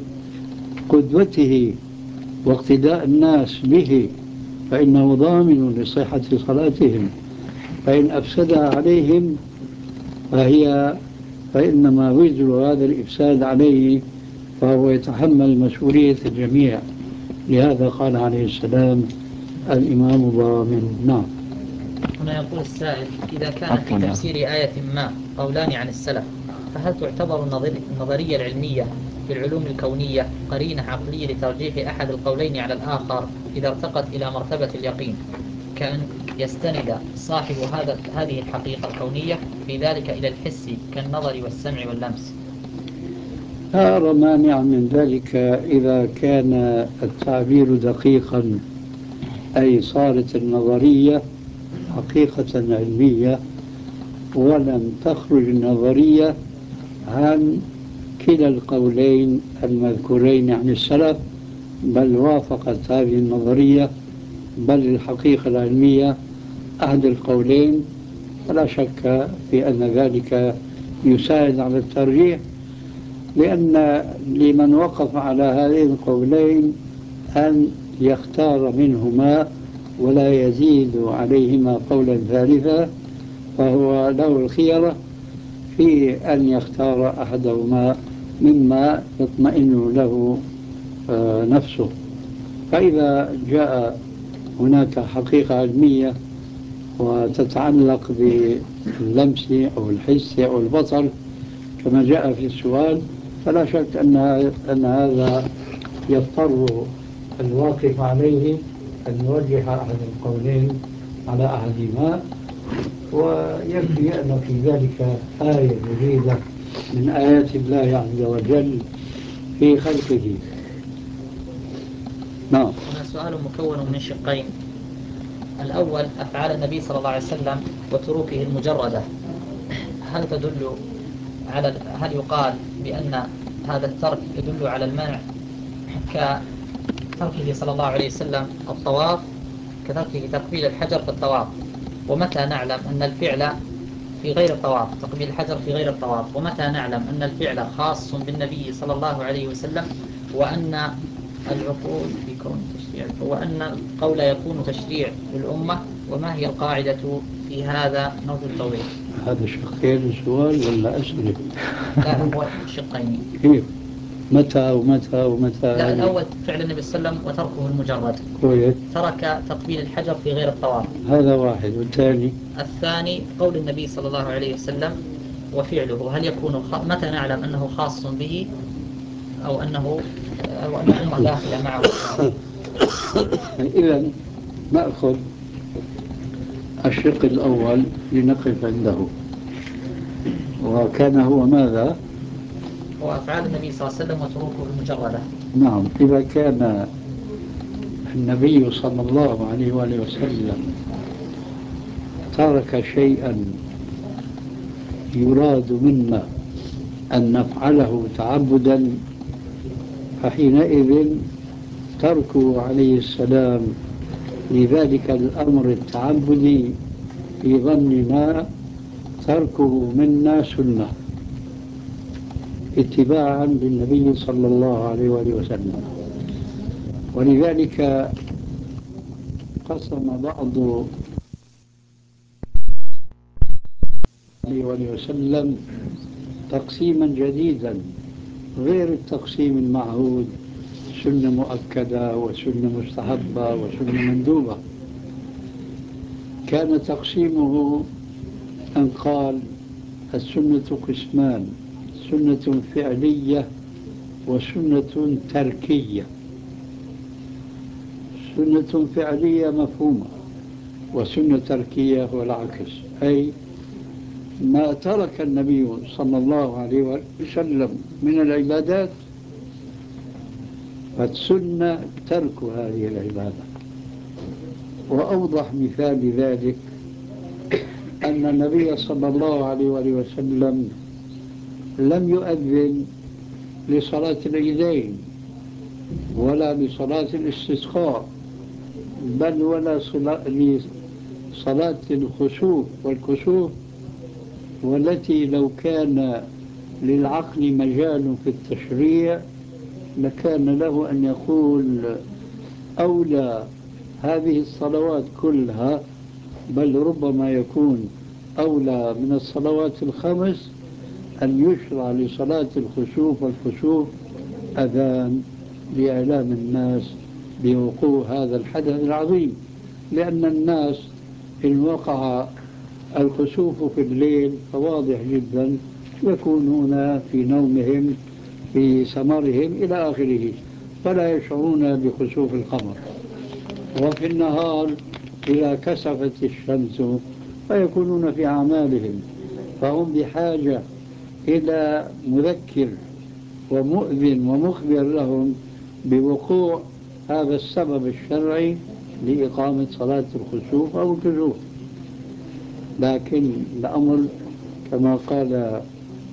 قدوته واقتداء الناس به، فإنه ضامن لصحة صلاتهم، فإن أفسدها عليهم فهي فإنما وزر هذا الإفساد عليه، فهو يتحمل مسؤولية الجميع. لهذا قال عليه السلام: الإمام ضامن. نعم. هنا يقول السائل: إذا كان في تفسير آية ما قولان عن السلف، فهل تعتبر النظرية العلمية في العلوم الكونية قرينة عقلية لترجيح أحد القولين على الآخر إذا ارتقت إلى مرتبة اليقين، كأن يستند صاحب هذا هذه الحقيقة الكونية في ذلك إلى الحس كالنظر والسمع واللمس؟ لا أرى مانع من ذلك إذا كان التعبير دقيقا، أي صارت النظرية حقيقة علمية ولم تخرج النظرية عن كلا القولين المذكورين عن السلف، بل وافقت هذه النظرية بل الحقيقة العلمية أحد القولين، فلا شك في أن ذلك يساعد على الترجيح، لأن لمن وقف على هذين القولين أن يختار منهما ولا يزيد عليهما قولا ثالثا، فهو له الخيرة في أن يختار أحدهما مما يطمئن له نفسه. فإذا جاء هناك حقيقة علمية وتتعلق باللمس أو الحس أو البصر كما جاء في السؤال، فلا شك أن أن هذا يضطر الواقف عليه أن يوجه أحد القولين على أحدهما، ويكفي أن في ذلك آية جديدة من آيات الله عز وجل في خلقه. نعم. هنا سؤال مكون من شقين. الأول أفعال النبي صلى الله عليه وسلم وتروكه المجردة، هل تدل على هل يقال بأن هذا الترك يدل على المنع كتركه صلى الله عليه وسلم الطواف، كتركه تقبيل الحجر في الطواف؟ ومتى نعلم أن الفعل في غير الطواف، تقبيل الحجر في غير الطواف، ومتى نعلم أن الفعل خاص بالنبي صلى الله عليه وسلم، وأن العقول يكون تشريع، وأن القول يكون تشريع للأمة؟ وما هي القاعدة في هذا؟ نرجو التوضيح. هذا شقين السؤال ولا أسئلة؟ لا هو شقين. كيف؟ متى ومتى ومتى؟ لا الأول فعل النبي صلى الله عليه وسلم وتركه المجرد. كويس. ترك تقبيل الحجر في غير الطواف. هذا واحد. والثاني؟ الثاني قول النبي صلى الله عليه وسلم وفعله، هل يكون خ... متى نعلم أنه خاص به أو أنه أو أن الأمة داخلة معه؟ إذا نأخذ الشق الأول لنقف عنده، وكان هو ماذا؟ هو أفعال النبي صلى الله عليه وسلم وتروكه المجردة. نعم. إذا كان النبي صلى الله عليه وآله وسلم ترك شيئا يراد منا أن نفعله تعبدا، فحينئذ تركه عليه السلام لذلك الأمر التعبدي في ظننا تركه منا سنة اتباعا للنبي صلى الله عليه وآله وسلم. ولذلك قسم بعض عليه وآله وسلم تقسيما جديدا غير التقسيم المعهود، سنة مؤكدة وسنة مستحبة وسنة مندوبة. كان تقسيمه أن قال السنة قسمان: سنة فعلية وسنة تركية. سنة فعلية مفهومة، وسنة تركية هو العكس، أي ما ترك النبي صلى الله عليه وسلم من العبادات فالسنة ترك هذه العبادة. وأوضح مثال لذلك أن النبي صلى الله عليه وسلم لم يؤذن لصلاة العيدين ولا لصلاة الاستسقاء، بل ولا لصلاة الخسوف والكسوف، والتي لو كان للعقل مجال في التشريع لكان له أن يقول أولى هذه الصلوات كلها، بل ربما يكون أولى من الصلوات الخمس أن يشرع لصلاة الخسوف والكسوف أذان لإعلام الناس بوقوع هذا الحدث العظيم. لأن الناس إن وقع الخسوف في الليل فواضح جدا يكونون في نومهم في سمرهم إلى آخره، فلا يشعرون بخسوف القمر. وفي النهار إذا كسفت الشمس فيكونون في أعمالهم، فهم بحاجة إلى مذكر ومؤذن ومخبر لهم بوقوع هذا السبب الشرعي لإقامة صلاة الخسوف أو الكسوف. لكن الأمر كما قال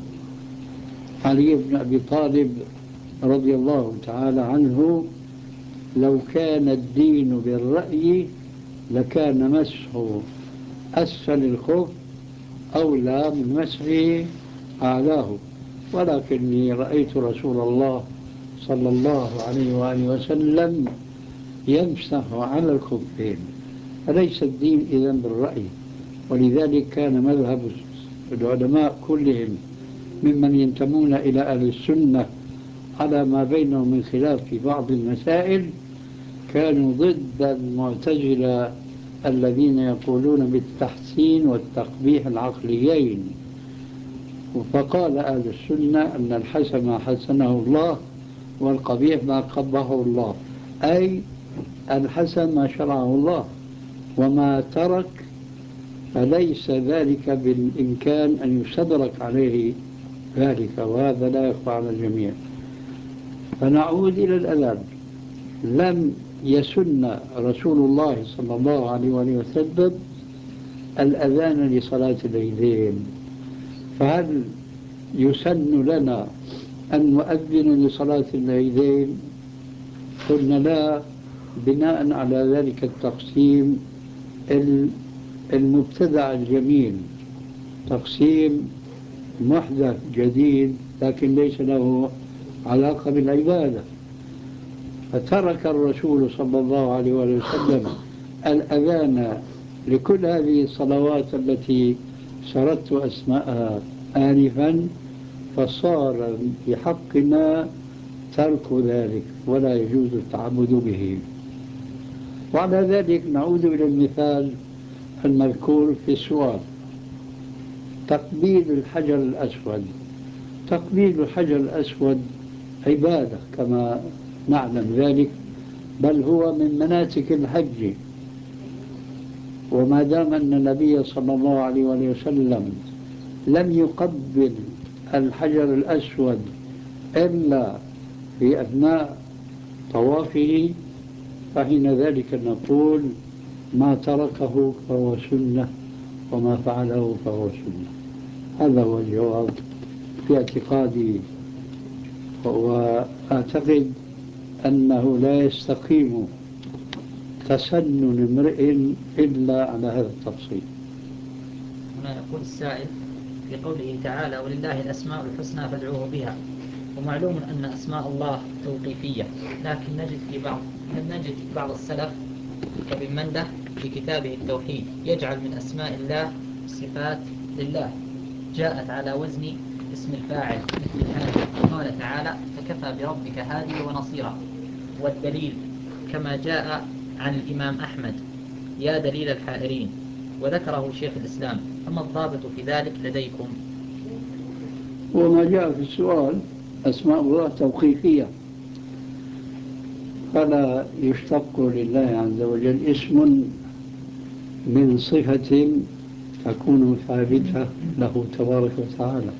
علي بن أبي طالب رضي الله تعالى عنه: لو كان الدين بالرأي لكان مسح أسفل الخف أولى من مسح أعلاه، ولكني رأيت رسول الله صلى الله عليه وآله وسلم يمسح على الخفين، فليس الدين إذن بالرأي. ولذلك كان مذهب العلماء كلهم ممن ينتمون إلى أهل السنة على ما بينهم من خلاف في بعض المسائل كانوا ضد المعتزلة الذين يقولون بالتحسين والتقبيح العقليين. فقال أهل السنة أن الحسن ما حسنه الله والقبيح ما قبحه الله، أي الحسن ما شرعه الله، وما ترك فليس ذلك بالإمكان أن يستدرك عليه ذلك، وهذا لا يخفى على الجميع. فنعود إلى الأذان. لم يسن رسول الله صلى الله عليه وسلم الأذان لصلاة العيدين، فهل يسن لنا أن نؤذن لصلاة العيدين؟ قلنا لا، بناء على ذلك التقسيم المبتدع الجميل، تقسيم محدث جديد لكن ليس له علاقة بالعبادة. فترك الرسول صلى الله عليه وسلم الأذان لكل هذه الصلوات التي سردت أسماءها آنفا، فصار بحقنا ترك ذلك ولا يجوز التعبد به. وعلى ذلك نعود إلى المثال المذكور في السؤال: تقبيل الحجر الأسود. تقبيل الحجر الأسود عبادة كما نعلم ذلك، بل هو من مناسك الحج. وما دام أن النبي صلى الله عليه وسلم لم يقبل الحجر الأسود إلا في أثناء طوافه، فحين ذلك نقول ما تركه فهو سنة وما فعله فهو سنة. هذا هو الجواب في اعتقادي، وأعتقد أنه لا يستقيم تسنن امرئ إلا على هذا التفصيل. هنا يقول السائل في قوله تعالى: ولله الأسماء الحسنى فادعوه بها. ومعلوم أن أسماء الله توقيفية، لكن نجد في بعض نجد بعض السلف كابن منده في كتابه التوحيد يجعل من أسماء الله صفات لله جاءت على وزن اسم الفاعل، مثل الهادي. قال تعالى: فكفى بربك هادي ونصيرا. والدليل كما جاء عن الإمام أحمد: يا دليل الحائرين. وذكره شيخ الإسلام. فما الضابط في ذلك لديكم؟ وما جاء في السؤال أسماء الله توقيفية، فلا يشتق لله عز وجل اسم من صفة تكون ثابتة له تبارك وتعالى.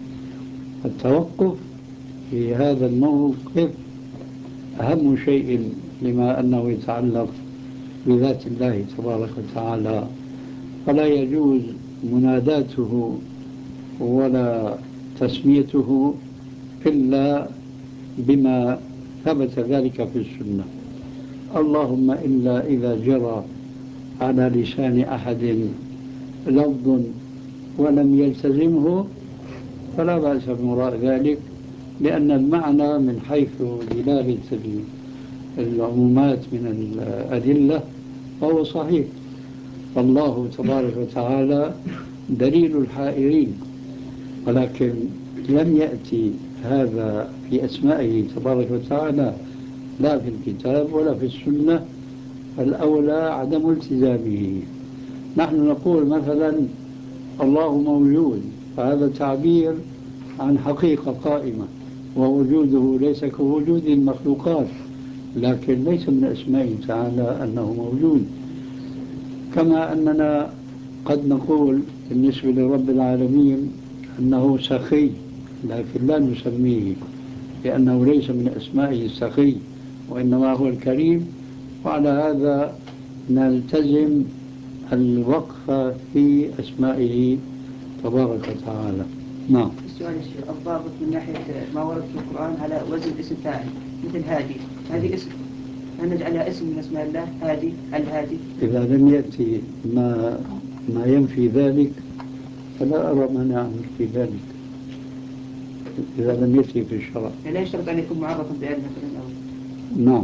التوقف في هذا الموقف أهم شيء، لما أنه يتعلق بذات الله تبارك وتعالى، فلا يجوز مناداته ولا تسميته إلا بما ثبت ذلك في السنة، اللهم إلا إذا جرى على لسان أحد لفظ ولم يلتزمه فلا بأس بوراء ذلك، لأن المعنى من حيث دلالة العمومات من الأدلة فهو صحيح. فالله تبارك وتعالى دليل الحائرين، ولكن لم يأتي هذا في أسمائه تبارك وتعالى لا في الكتاب ولا في السنة، فالأولى عدم التزامه. نحن نقول مثلا الله موجود، فهذا تعبير عن حقيقة قائمة، ووجوده ليس كوجود المخلوقات، لكن ليس من أسمائه تعالى أنه موجود. كما أننا قد نقول بالنسبة لرب العالمين أنه سخي، لكن لا نسميه، لأنه ليس من أسمائه السخي، وإنما هو الكريم. وعلى هذا نلتزم الوقف في أسمائه تبارك وتعالى. نعم. السؤال الضابط من ناحية ما ورد في القرآن على وزن اسم فاعل، مثل هادي، هذه اسم، هل نجعلها اسم من اسماء الله؟ هادي، الهادي. إذا لم يأتي ما ما ينفي ذلك فلا أرى مانعا في ذلك، إذا لم يأتي في الشرع. لا يشترط أن يكون معرفا بأل مثلا أو. نعم.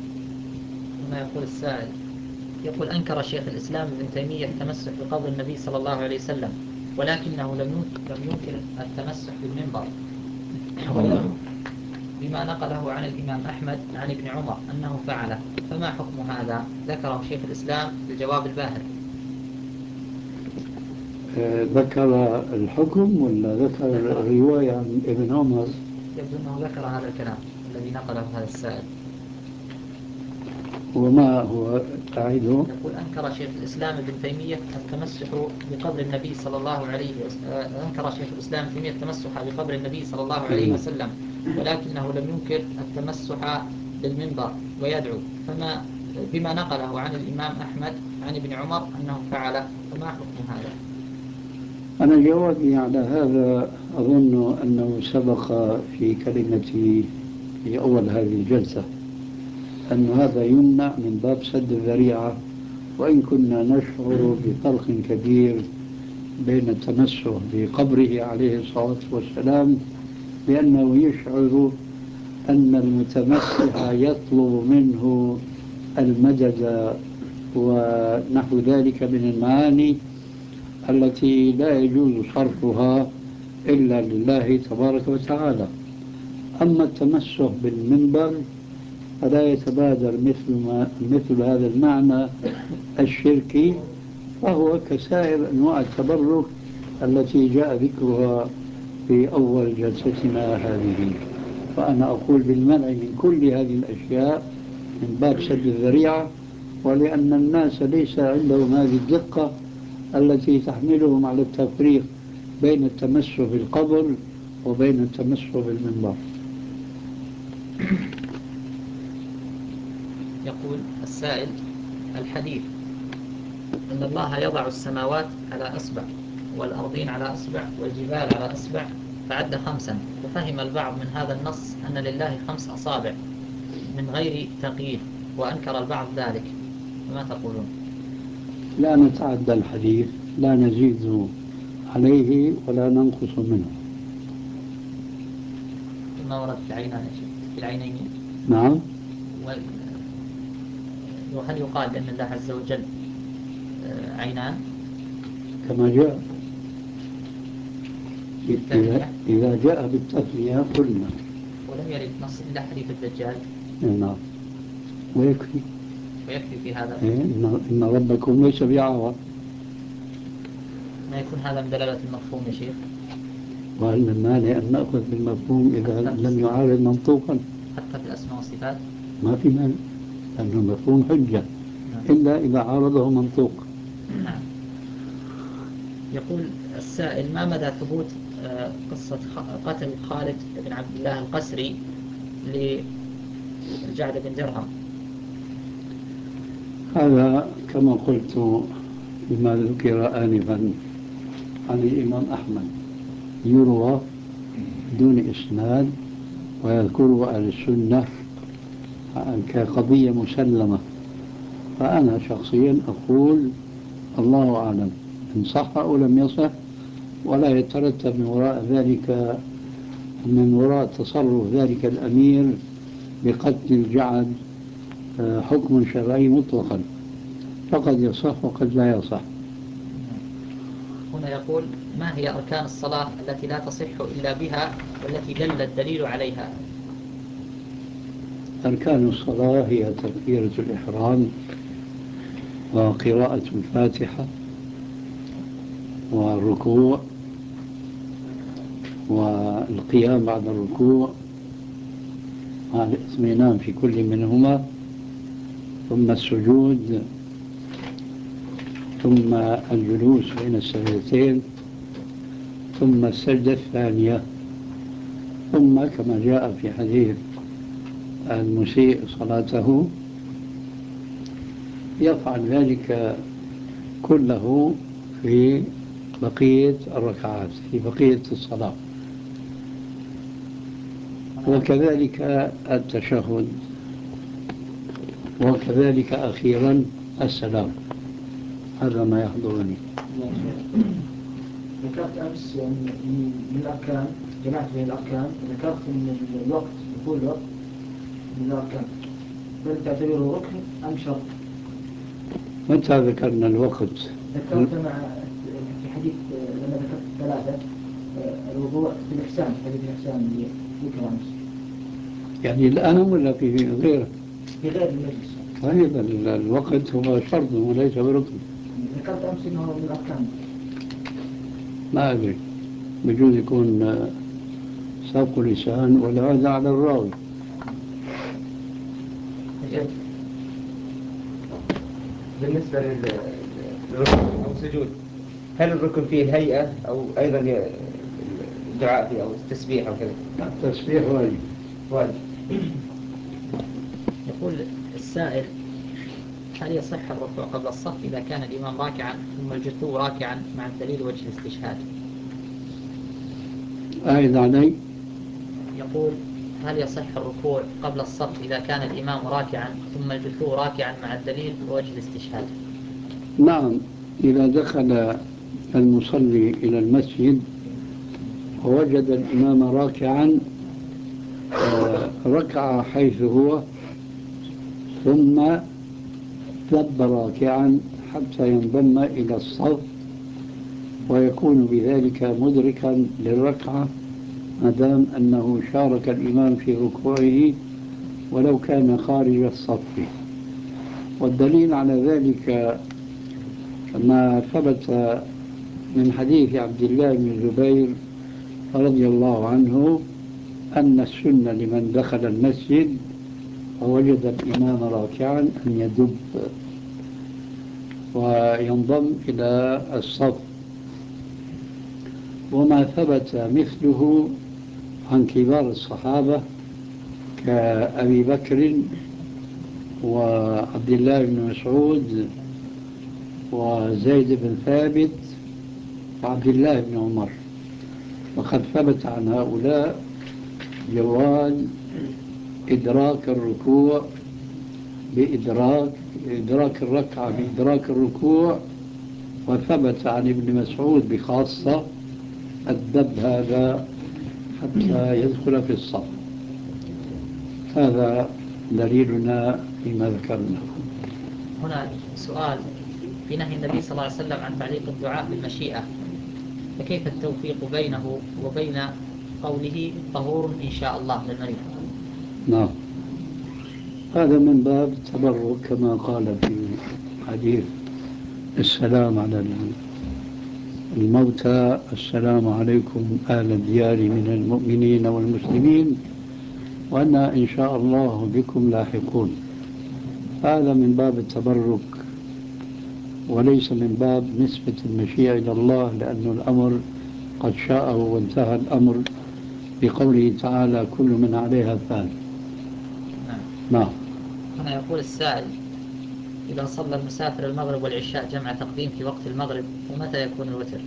هنا يقول السائل، يقول: أنكر شيخ الإسلام ابن تيمية التمسح بقبر النبي صلى الله عليه وسلم، ولكنه لم لم ينكر التمسح بالمنبر بما نقله عن الإمام أحمد عن ابن عمر أنه فعله، فما حكم هذا؟ ذكره شيخ الإسلام في الجواب الباهر. آه، ذكر الحكم ولا ذكر الرواية عن ابن عمر؟ يبدو أنه ذكر هذا الكلام الذي نقله هذا السائل. وما هو أعيده؟ يقول: أنكر شيخ الإسلام ابن تيمية التمسح بقبر النبي صلى الله عليه وسلم أنكر شيخ الإسلام ابن تيمية التمسح بقبر النبي صلى الله عليه وسلم، ولكنه لم ينكر التمسح بالمنبر ويدعو، فما بما نقله عن الإمام أحمد عن ابن عمر أنه فعل، فما حكم هذا؟ أنا جوابي على هذا أظن أنه سبق في كلمتي في أول هذه الجلسة، أن هذا يمنع من باب سد الذريعة، وإن كنا نشعر بفرق كبير بين التمسح بقبره عليه الصلاة والسلام، لأنه يشعر أن المتمسح يطلب منه المدد ونحو ذلك من المعاني التي لا يجوز صرفها إلا لله تبارك وتعالى. أما التمسح بالمنبر فلا يتبادر مثل, ما مثل هذا المعنى الشركي، فهو كسائر أنواع التبرك التي جاء ذكرها في أول جلستنا هذه. فأنا أقول بالمنع من كل هذه الأشياء من باب سد الذريعة، ولأن الناس ليس عندهم هذه الدقة التي تحملهم على التفريق بين التمسح بالقبر وبين التمسح بالمنبر. يقول السائل: الحديث أن الله يضع السماوات على أصبع والأرضين على أصبع والجبال على أصبع فعد خمسا، وفهم البعض من هذا النص أن لله خمس أصابع من غير تقييد، وأنكر البعض ذلك، فما تقولون؟ لا نتعدى الحديث، لا نزيد عليه ولا ننقص منه. ما ورد في العينين في العينين نعم. وهل يقال بأن الله عز وجل عينان كما جاء إذا, إذا جاء بالتثنية قلنا. ولم يرد نص إلا حديث الدجال. نعم، ويكفي ويكفي في هذا. إيه؟ إن ربكم ليس بعور. ما يكون هذا من دلالة المفهوم يا شيخ؟ وهل من مانع أن نأخذ بالمفهوم إذا لم يعارض منطوقا؟ حتى في الأسماء والصفات ما في مانع، لأنه المفهوم حجة إلا إذا عارضه منطوق. نعم. يقول السائل: ما مدى ثبوت قصة قتل خالد بن عبد الله القسري لجعد بن درهم؟ هذا كما قلت بما ذكر آنفا عن الإمام أحمد، يروى دون إسناد ويذكره أهل السنة كقضية مسلمة. فأنا شخصيا أقول الله أعلم إن صح أو لم يصح، ولا يترتب من وراء ذلك من وراء تصرف ذلك الأمير بقتل الجعد حكم شرعي مطلقا، فقد يصح وقد لا يصح. هنا يقول: ما هي أركان الصلاة التي لا تصح إلا بها والتي دل الدليل عليها؟ أركان الصلاة هي تكبيرة الإحرام وقراءة الفاتحة والركوع والقيام بعد الركوع مع الاطمئنان في كل منهما، ثم السجود، ثم الجلوس بين السجدتين، ثم السجدة الثانية، ثم كما جاء في حديث المسيء صلاته يفعل ذلك كله في بقية الركعات في بقية الصلاة، وكذلك التشهد، وكذلك أخيرا السلام. هذا ما يحضرني. ذكرت أمس من الأركان، جمعت بين الأركان، ذكرت أن الوقت دخول الوقت من الأركان، هل تعتبره ركن أم شرط؟ متى ذكرنا الوقت؟ ذكرت مع في حديث لما ذكرت ثلاثة، الوضوء بالإحسان، حديث الإحسان اللي ذكر أمس. يعني الآن ولا في غيره؟ في غير المجلس. طيب الوقت هو شرط وليس بركن. ذكرت أمس أنه من الأركان. ما أدري، بجوز يكون ساق لسان ولا هذا على الراوي. بالنسبة للركن أو السجود، هل الركن فيه الهيئة أو أيضا دعاء فيه أو تسبيح أو كذا؟ التسبيح واجب. واجب. يقول السائل: هل يصح الركوع قبل الصف إذا كان الإمام راكعا ثم الجثو راكعا مع الدليل وجه الاستشهاد؟ أعد علي. يقول: هل يصح الركوع قبل الصف إذا كان الإمام راكعا ثم الجثو راكعا مع الدليل ووجه الاستشهاد؟ نعم، إذا دخل المصلي إلى المسجد ووجد الإمام راكعا ركع حيث هو ثم ذب راكعا حتى ينضم إلى الصف ويكون بذلك مدركا للركعة ما دام أنه شارك الإمام في ركوعه ولو كان خارج الصف. والدليل على ذلك ما ثبت من حديث عبد الله بن الزبير رضي الله عنه أن السنة لمن دخل المسجد ووجد الإمام راكعا أن يدب وينضم إلى الصف. وما ثبت مثله عن كبار الصحابة كأبي بكر وعبد الله بن مسعود وزيد بن ثابت وعبد الله بن عمر. وقد ثبت عن هؤلاء جواز إدراك الركوع بإدراك إدراك الركعة بإدراك الركوع. وثبت عن ابن مسعود بخاصة الدب هذا حتى يدخل في الصف. هذا دليلنا فيما ذكرنا. هنا سؤال: في نهي النبي صلى الله عليه وسلم عن تعليق الدعاء بالمشيئة، فكيف التوفيق بينه وبين قوله طهور إن شاء الله للمريض؟ نعم، هذا من باب التبرك كما قال في حديث السلام على الموتى: السلام عليكم أهل الديار من المؤمنين والمسلمين وأنا إن شاء الله بكم لاحقون. هذا من باب التبرك وليس من باب نسبة المشيئة إلى الله، لأن الأمر قد شاءه وانتهى الأمر بقوله تعالى: كل من عليها فان. نعم. نعم. هنا يقول السائل: إذا صلى المسافر المغرب والعشاء جمع تقديم في وقت المغرب، ومتى يكون الوتر؟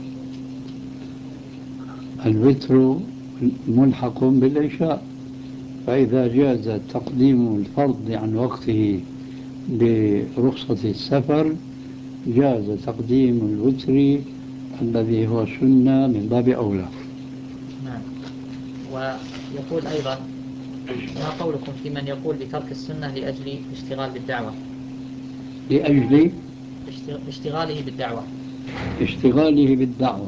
الوتر ملحق بالعشاء، فإذا جاز تقديم الفرض عن وقته برخصة السفر جاز تقديم الوتر الذي هو سنة من باب أولى. نعم. ويقول أيضا: ما قولكم في من يقول بترك السنة لأجل اشتغال بالدعوة؟ لأجل اشتغاله بالدعوة. اشتغاله بالدعوة.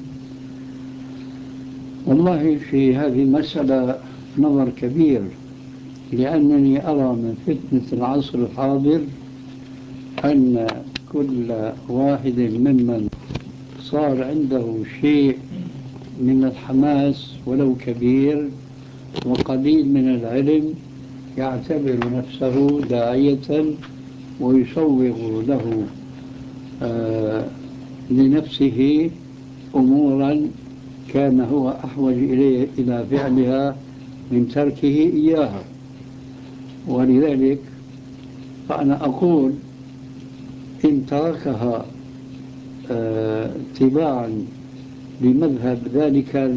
والله في هذه المسألة نظر كبير، لأنني أرى من فتنة العصر الحاضر أن كل واحد ممن صار عنده شيء من الحماس ولو كبير وقليل من العلم يعتبر نفسه داعية ويسوغ له آه لنفسه أمورا كان هو أحوج إليه إلى فعلها من تركه إياها. ولذلك فأنا أقول إن تركها آه اتباعا لمذهب ذلك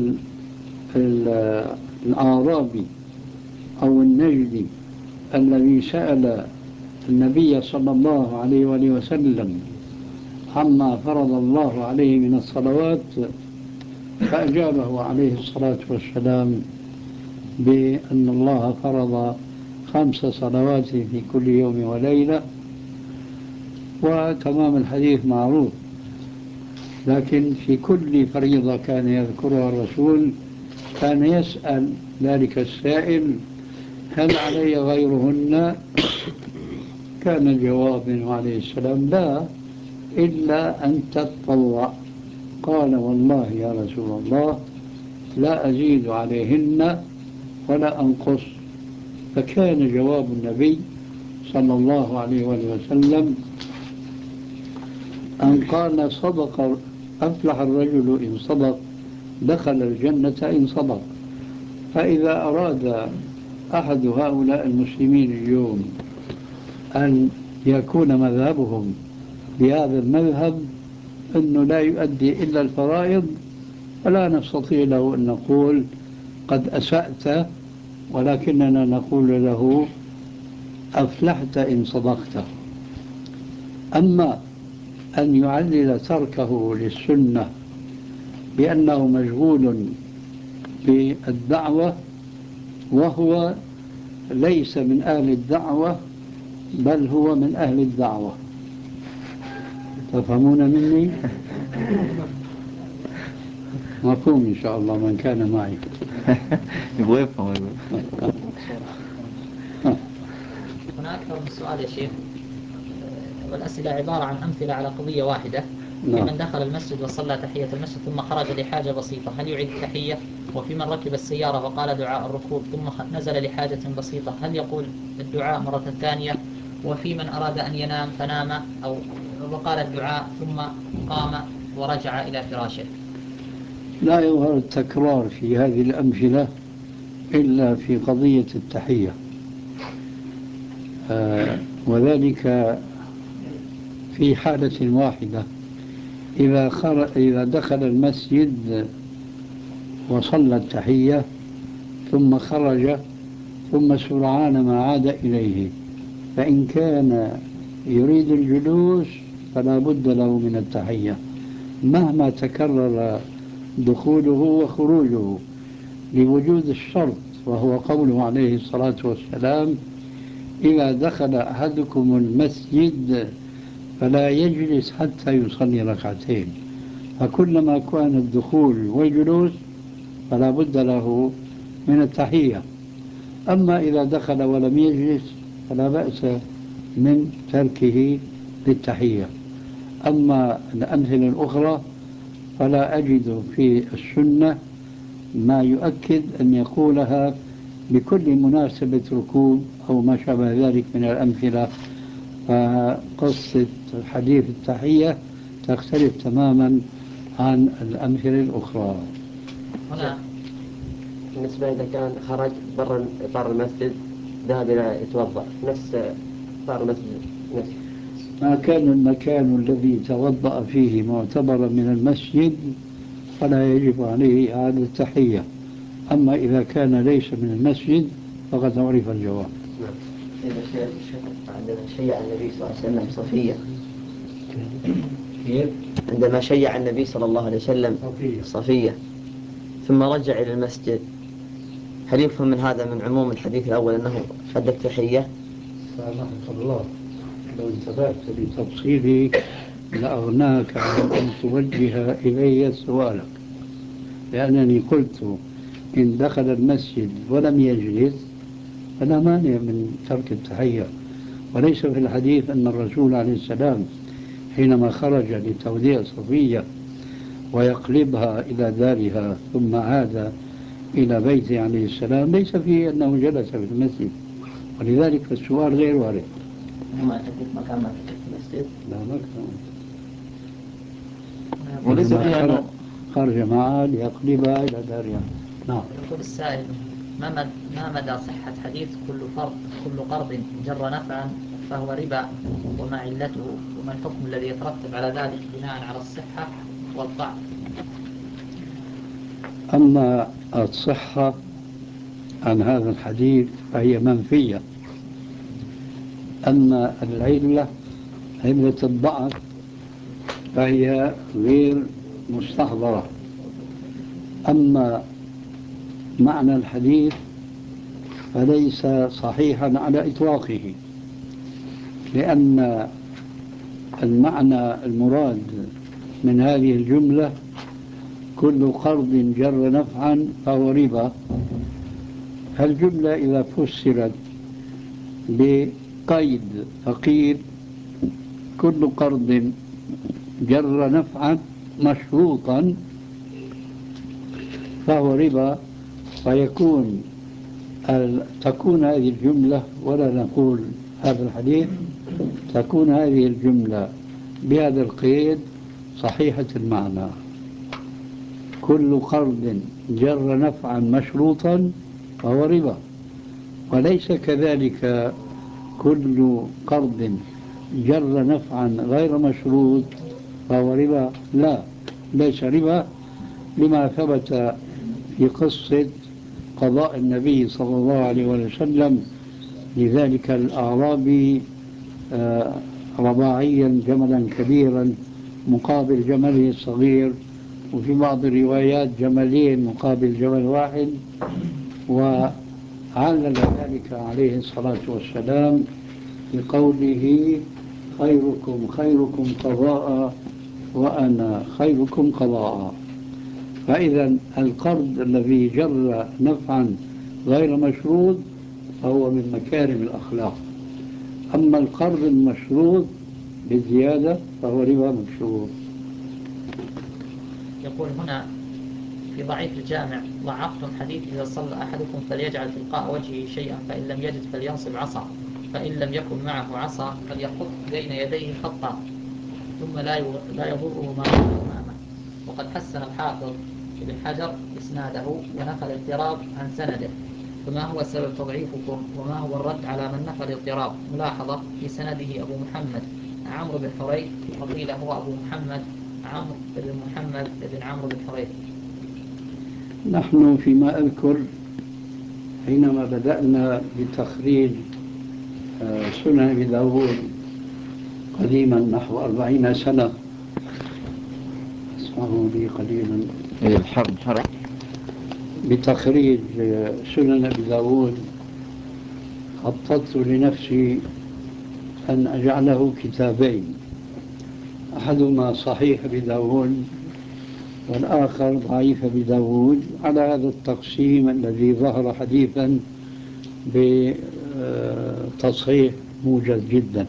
الأعرابي أو النجدي الذي سأل النبي صلى الله عليه وآله وسلم عما فرض الله عليه من الصلوات، فأجابه عليه الصلاة والسلام بأن الله فرض خمس صلوات في كل يوم وليلة، وتمام الحديث معروف. لكن في كل فريضة كان يذكرها الرسول كان يسأل ذلك السائل: هل علي غيرهن؟ كان الجواب منه عليه السلام: لا، إلا أن تتطوع. قال: والله يا رسول الله لا أزيد عليهن ولا أنقص. فكان جواب النبي صلى الله عليه وسلم أن قال: صدق، أفلح الرجل إن صدق دخل الجنة إن صدق. فإذا أراد أحد هؤلاء المسلمين اليوم أن يكون مذهبهم بهذا المذهب أنه لا يؤدي إلا الفرائض، فلا نستطيع له أن نقول قد أسأت، ولكننا نقول له أفلحت إن صدقت. أما أن يعلل تركه للسنة بأنه مشغول بالدعوة وهو ليس من أهل الدعوة بل هو من أهل الدعوة. تفهمون مني؟ مفهوم إن شاء الله من كان معي. يبغى يفهم. هنا أكثر من سؤال يا شيخ، والأسئلة عبارة عن أمثلة على قضية واحدة. في من دخل المسجد وصلى تحية المسجد ثم خرج لحاجة بسيطة هل يعيد التحية؟ وفي من ركب السيارة وقال دعاء الركوب ثم نزل لحاجة بسيطة هل يقول الدعاء مرة ثانية؟ وفي من أراد أن ينام فنام أو وقال الدعاء ثم قام ورجع إلى فراشه؟ لا يظهر التكرار في هذه الأمثلة إلا في قضية التحية، آه وذلك في حالة واحدة، إذا, خر... إذا دخل المسجد وصلى التحية ثم خرج ثم سرعان ما عاد إليه، فإن كان يريد الجلوس فلا بد له من التحية مهما تكرر دخوله وخروجه، لوجود الشرط وهو قوله عليه الصلاة والسلام إذا دخل أحدكم المسجد فلا يجلس حتى يصلي ركعتين. فكلما كان الدخول والجلوس فلا بد له من التحية. أما إذا دخل ولم يجلس فلا بأس من تركه للتحية. أما الأمثلة الأخرى فلا أجد في السنة ما يؤكد أن يقولها بكل مناسبة ركوب أو ما شابه ذلك من الأمثلة. فقصة حديث التحية تختلف تماما عن الأمثلة الأخرى. هنا بالنسبة إذا كان خرج برا إطار المسجد ذهب إلى يتوضأ نفس إطار المسجد نفسه، ما كان المكان الذي توضأ فيه معتبرا من المسجد فلا يجب عليه إعادة التحية. أما إذا كان ليس من المسجد فقد عرف الجواب. عندما شيع النبي صلى الله عليه وسلم صفية عندما شيع النبي صلى الله عليه وسلم صفية ثم رجع إلى المسجد، هل يفهم من هذا من عموم الحديث الأول أنه أدى التحية؟ سامحك الله، لو انتبهت لتفصيلي لأغناك عن أن توجه إلي سؤالك، لأنني قلت إن دخل المسجد ولم يجلس فلا مانع من ترك التحية، وليس في الحديث أن الرسول عليه السلام حينما خرج لتوديع صفية ويقلبها إلى دارها ثم عاد إلى بيته عليه السلام ليس فيه أنه جلس في المسجد، ولذلك السؤال غير وارد. ما الحديث ما كان في المسجد؟ لا ما كان. وليس فيه أنه خرج معها ليقلبها إلى دارها. نعم. يقول السائل ما مدى, ما مدى صحة حديث كل فرض كل قرض جر نفعا فهو ربا، وما علته، وما الحكم الذي يترتب على ذلك بناء على الصحة والضعف؟ أما الصحة عن هذا الحديث فهي منفية، أما العلة علة الضعف فهي غير مستحضرة. أما معنى الحديث فليس صحيحا على إطلاقه، لأن المعنى المراد من هذه الجملة كل قرض جر نفعا فهو ربا. فالجملة إذا فسرت بقيد فقير كل قرض جر نفعا مشروطا فهو ربا، فيكون تكون هذه الجملة، ولا نقول هذا الحديث، تكون هذه الجملة بهذا القيد صحيحة المعنى. كل قرض جر نفعا مشروطا فهو ربا، وليس كذلك كل قرض جر نفعا غير مشروط فهو ربا. لا، ليس ربا، لما ثبت في قصة قضاء النبي صلى الله عليه وسلم لذلك الأعرابي آه، رباعيا جملا كبيرا مقابل جمله الصغير، وفي بعض الروايات جملين مقابل جمل واحد، وعلل ذلك عليه الصلاة والسلام بقوله خيركم خيركم قضاء وأنا خيركم قضاء. فإذا القرض الذي جر نفعا غير مشروط فهو من مكارم الأخلاق، أما القرض المشروط بزيادة فهو ربا مشروط. يقول هنا في ضعيف الجامع: ضعفتم حديث إذا صلى أحدكم فليجعل تلقاء وجهه شيئا، فإن لم يجد فلينصب عصا، فإن لم يكن معه عصا فليخط بين يديه خطا، ثم لا لا يضره ما كان أمامه. وقد حسن الحافظ ابن حجر إسناده ونفى الاضطراب عن سنده، فما هو سبب تضعيفكم وما هو الرد على من نفى الاضطراب؟ ملاحظة: في سنده أبو محمد عمرو بن حريث، وقيل هو أبو محمد عمرو بن محمد بن عمرو بن حريث. نحن فيما أذكر حينما بدأنا بتخريج سنن أبي داود قديما نحو أربعين سنة، اسمعوا لي قليلا، الحرب حرب بتخريج سنن أبي داود خططت لنفسي أن أجعله كتابين، أحدهما صحيح أبي داود والآخر ضعيف أبي داود، على هذا التقسيم الذي ظهر حديثا بتصحيح موجز جدا.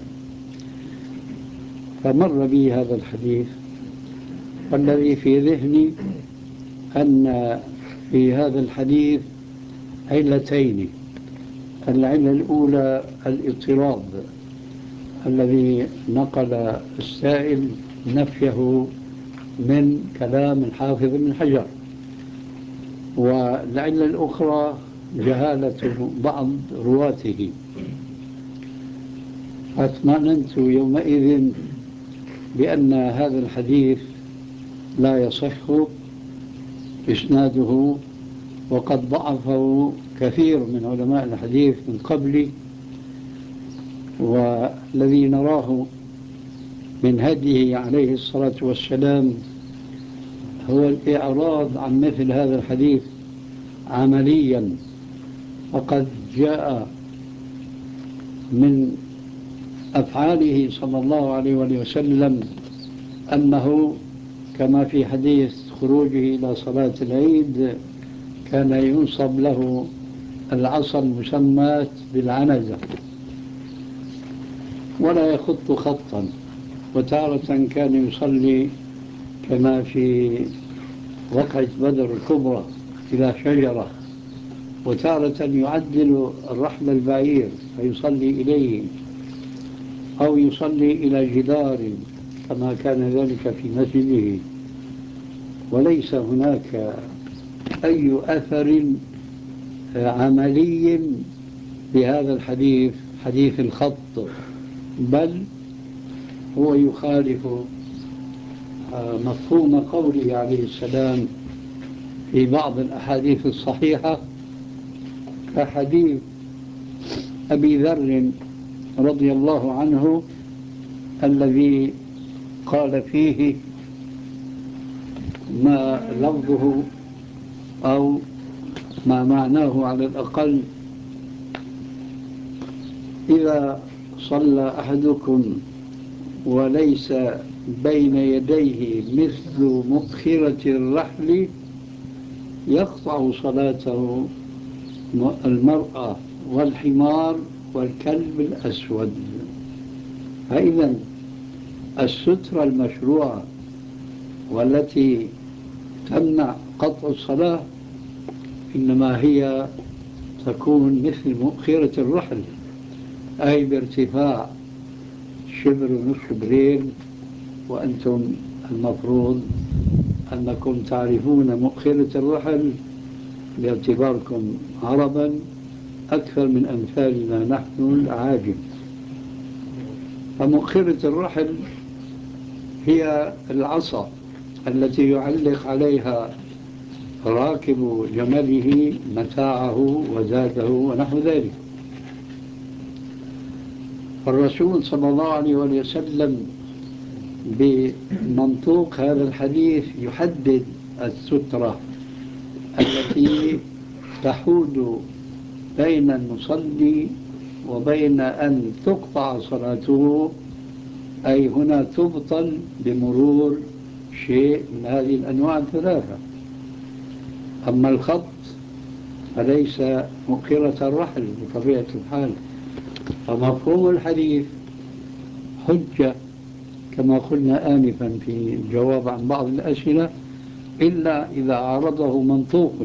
فمر بي هذا الحديث، والذي في ذهني أن في هذا الحديث علتين. العلة الأولى الاضطراب الذي نقل السائل نفيه من كلام الحافظ بن حجر، والعلة الأخرى جهالة بعض رواته. فاطمأننت يومئذ بأن هذا الحديث لا يصح إسناده، وقد ضعفه كثير من علماء الحديث من قبلي، والذي نراه من هديه عليه الصلاة والسلام هو الإعراض عن مثل هذا الحديث عمليا. وقد جاء من أفعاله صلى الله عليه وسلم أنه كما في حديث خروجه إلى صلاة العيد كان ينصب له العصا المسماة بالعنزة ولا يخط خطا، وتارة كان يصلي كما في وقعة بدر الكبرى إلى شجرة، وتارة يعدل الرحل البعير فيصلي إليه، أو يصلي إلى جدار كما كان ذلك في مسجده. وليس هناك أي أثر عملي بهذا الحديث، حديث الخط، بل هو يخالف مفهوم قوله عليه السلام في بعض الأحاديث الصحيحة، كحديث أبي ذر رضي الله عنه الذي قال فيه ما لفظه أو ما معناه على الأقل: إذا صلى أحدكم وليس بين يديه مثل مؤخرة الرحل يقطع صلاته المرأة والحمار والكلب الأسود. فإذا السترة المشروعة والتي تمنع قطع الصلاة إنما هي تكون مثل مؤخرة الرحل، أي بارتفاع شبر ونصف شبرين، وأنتم المفروض أنكم تعرفون مؤخرة الرحل باعتباركم عربا أكثر من أمثالنا نحن العاجم. فمؤخرة الرحل هي العصا التي يعلق عليها راكب جمله متاعه وزاده ونحو ذلك. الرسول صلى الله عليه وسلم بمنطوق هذا الحديث يحدد السترة التي تحول بين المصلي وبين أن تقطع صلاته، أي هنا تبطل بمرور شيء من هذه الأنواع الثلاثة. أما الخط فليس مؤخرة الرحل بطبيعة الحال. فمفهوم الحديث حجة كما قلنا آنفا في الجواب عن بعض الأسئلة، إلا إذا عارضه منطوق،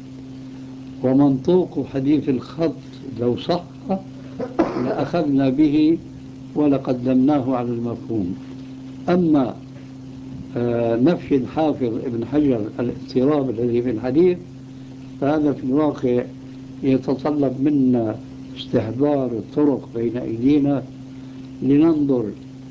ومنطوق حديث الخط لو صح لأخذنا به ولقدمناه على المفهوم. أما آه نفي الحافظ ابن حجر الاضطراب الذي في الحديث فهذا في الواقع يتطلب منا استحضار الطرق بين أيدينا لننظر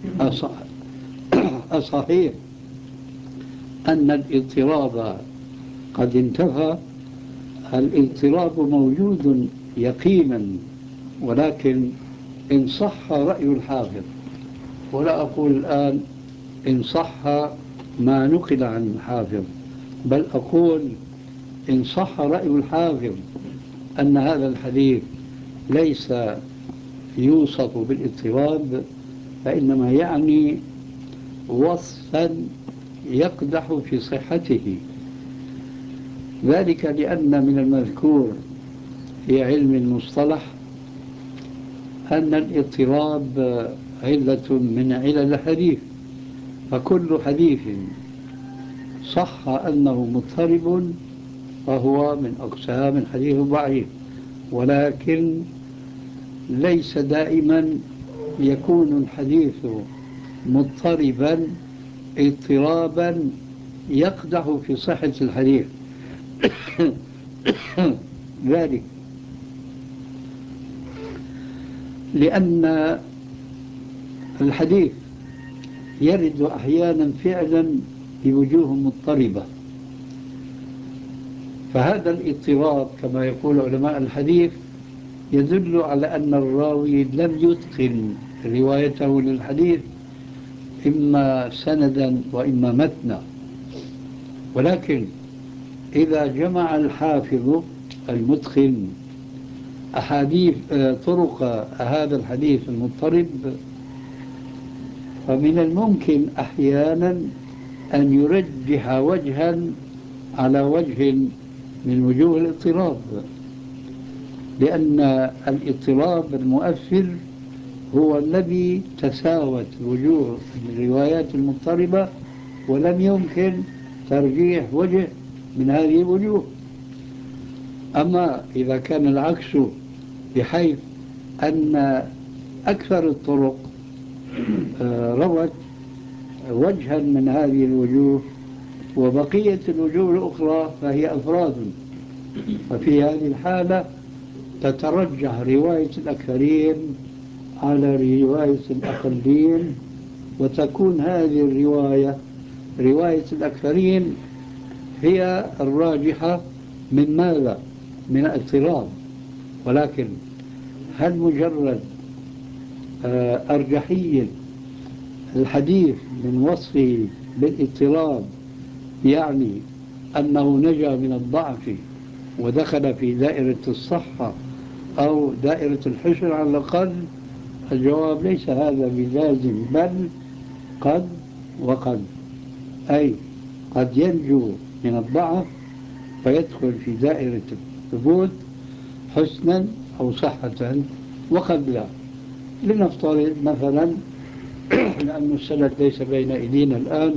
أصحيح أن الاضطراب قد انتفى. الاضطراب موجود يقينا، ولكن إن صح رأي الحافظ، ولا أقول الآن إن صح ما نقل عن الحافظ، بل أقول إن صح رأي الحافظ أن هذا الحديث ليس يوصف بالاضطراب، فإنما يعني وصفا يقدح في صحته. ذلك لأن من المذكور في علم المصطلح أن الاضطراب علة من علل الحديث، فكل حديث صح أنه مضطرب فهو من أقسام الحديث الضعيف، ولكن ليس دائما يكون الحديث مضطربا اضطرابا يقدح في صحة الحديث. ذلك لأن الحديث يرد أحيانا فعلا بوجوه مضطربة، فهذا الاضطراب كما يقول علماء الحديث يدل على أن الراوي لم يتقن روايته للحديث إما سندا وإما متنا. ولكن إذا جمع الحافظ المتقن أحاديث طرق هذا الحديث المضطرب، فمن الممكن أحيانا أن يرجح وجها على وجه من وجوه الاضطراب، لأن الاضطراب المؤثر هو الذي تساوت وجوه الروايات المضطربة ولم يمكن ترجيح وجه من هذه الوجوه. أما إذا كان العكس، بحيث أن أكثر الطرق روت وجها من هذه الوجوه وبقية الوجوه الأخرى فهي أفراد، ففي هذه الحالة تترجح رواية الأكثرين على رواية الأقلين، وتكون هذه الرواية رواية الأكثرين هي الراجحة من ماذا؟ من الاضطراب. ولكن هل مجرد أرجحية الحديث من وصفه بالاضطراب يعني أنه نجا من الضعف ودخل في دائرة الصحة أو دائرة الحسن على الأقل؟ الجواب ليس هذا بلازم، بل قد وقد، أي قد ينجو من الضعف فيدخل في دائرة الثبوت حسنا أو صحة، وقد لا. لنفترض مثلا لأن السند ليس بين أيدينا الآن.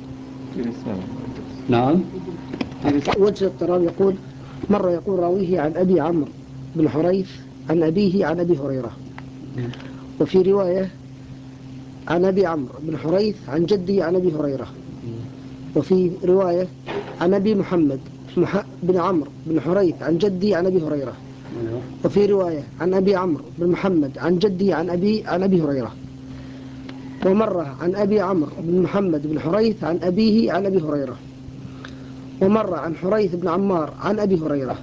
نعم. وجه اضطراب يقول مرة يقول راويه عن أبي عمرو بن حريث عن أبيه عن أبي هريرة، وفي رواية عن أبي عمرو بن حريث عن جده عن أبي هريرة. وفي رواية عن أبي محمد مح... بن عمرو بن حريث عن جدي عن أبي هريرة. وفي رواية عن أبي عمرو بن محمد عن جدي عن أبي عن أبي هريرة. ومرة عن أبي عمرو بن محمد بن حريث عن أبيه عن أبي هريرة. ومرة عن حريث بن عمار عن أبي هريرة.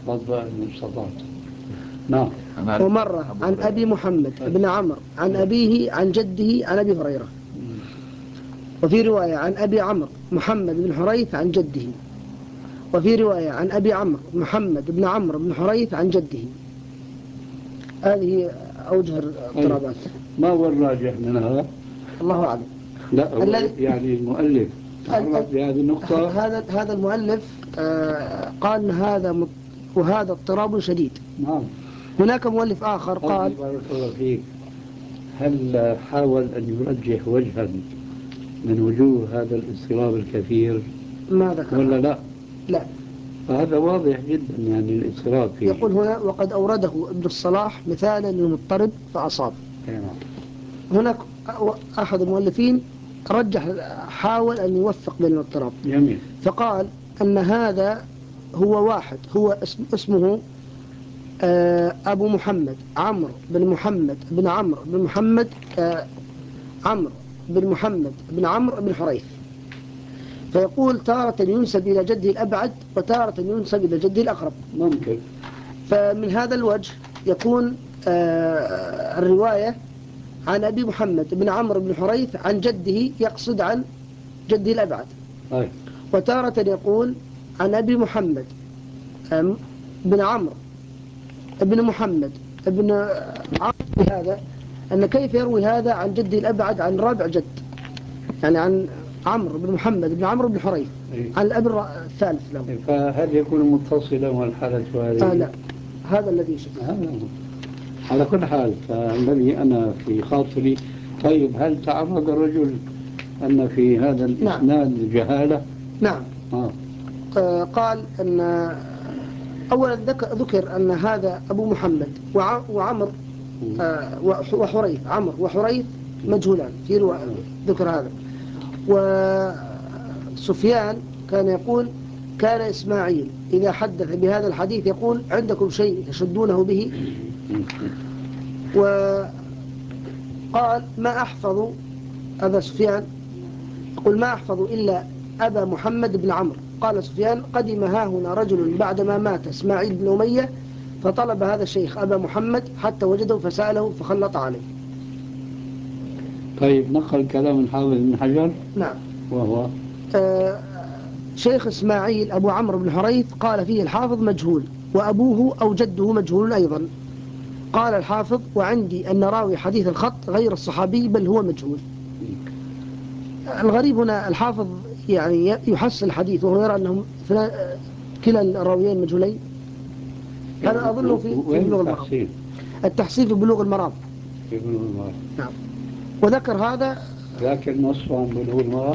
نعم. ومرة عن أبي محمد بن عمرو عن أبيه عن جده عن أبي هريرة. وفي رواية عن أبي عمرو محمد بن حريث عن جده. وفي رواية عن أبي عمرو محمد بن عمرو بن حريث عن جده. هذه أوجه الاضطرابات. ما هو الراجح من هذا؟ الله أعلم. لا يعني المؤلف تعرض لهذه النقطة. هذا هذا المؤلف آه قال هذا مت... وهذا اضطراب شديد. نعم. هناك مؤلف آخر قال بارك الله فيك، هل حاول أن يرجح وجها من وجوه هذا الاضطراب الكثير؟ ما ذكر ولا لا؟ لا. فهذا واضح جدا يعني الاضطراب فيه. يقول هنا وقد أورده ابن الصلاح مثالا للمضطرب فأصاب. نعم. هناك أحد المؤلفين رجح حاول أن يوفق بين الاضطراب. جميل. فقال أن هذا هو واحد هو اسم اسمه أبو محمد عمرو بن محمد بن عمرو بن محمد عمرو بن محمد بن عمرو بن حريث. فيقول تارة ينسب إلى جده الأبعد وتارة ينسب إلى جده الأقرب. ممكن. فمن هذا الوجه يكون الرواية عن أبي محمد بن عمرو بن حريث عن جده يقصد عن جده الأبعد. أي. وتارة يقول عن أبي محمد بن عمرو بن محمد بن عمرو بهذا أن كيف يروي هذا عن جده الأبعد عن رابع جد، يعني عن عمرو بن محمد بن عمرو بن حريث عن الأب الثالث له. فهل يكون متصلا والحالة هذه؟ آه لا، هذا الذي شفته. على كل حال فالذي أنا في خاطري، طيب هل تعرض الرجل أن في هذا الإسناد نعم. جهالة؟ نعم. آه. آه قال أن أولا ذكر أن هذا أبو محمد وعمر آه وحريث عمر وحريث مجهولان في رواية ذكر هذا. وسفيان كان يقول كان إسماعيل إذا حدث بهذا الحديث يقول عندكم شيء تشدونه به. وقال ما أحفظ هذا سفيان يقول ما أحفظ إلا أبا محمد بن عمرو. قال سفيان قدم ها هنا رجل بعدما مات إسماعيل بن أمية فطلب هذا الشيخ أبا محمد حتى وجده فسأله فخلط عليه. طيب نقل كلام الحافظ بن حجر. نعم. وهو آه شيخ إسماعيل أبو عمرو بن حريث قال فيه الحافظ مجهول وأبوه أو جده مجهول أيضا. قال الحافظ وعندي أن راوي حديث الخط غير الصحابي بل هو مجهول. الغريب هنا الحافظ يعني يحسن الحديث وهو يرى أنهم كلا الراويين مجهولين. هذا أظنه في بلوغ المرام. التحسين في بلوغ المرام. في بلوغ المرام. نعم. وذكر هذا لكن نصف عن بلوغ المرام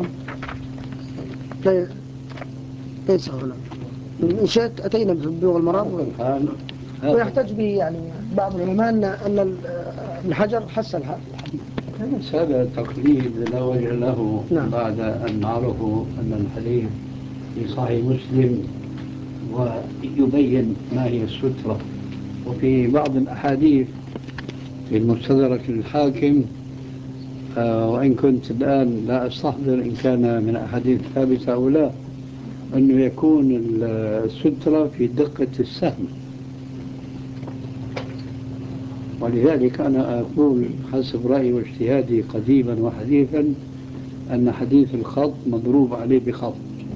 ليس هنا. إن شئت أتينا في بلوغ المرام ويحتج به يعني بعض العلماء أن ابن حجر حسن الحديث. هذا تقليد لا وجه له. نعم. بعد أن عرفوا أن الحديث في صحيح مسلم ويبين ما هي السترة. وفي بعض الأحاديث في المستدرك الحاكم آه وإن كنت الآن لا أستحضر إن كان من أحاديث ثابتة أو لا، أنه يكون السترة في دقة السهم. ولذلك أنا أقول حسب رأيي واجتهادي قديما وحديثا أن حديث الخط مضروب عليه بخط.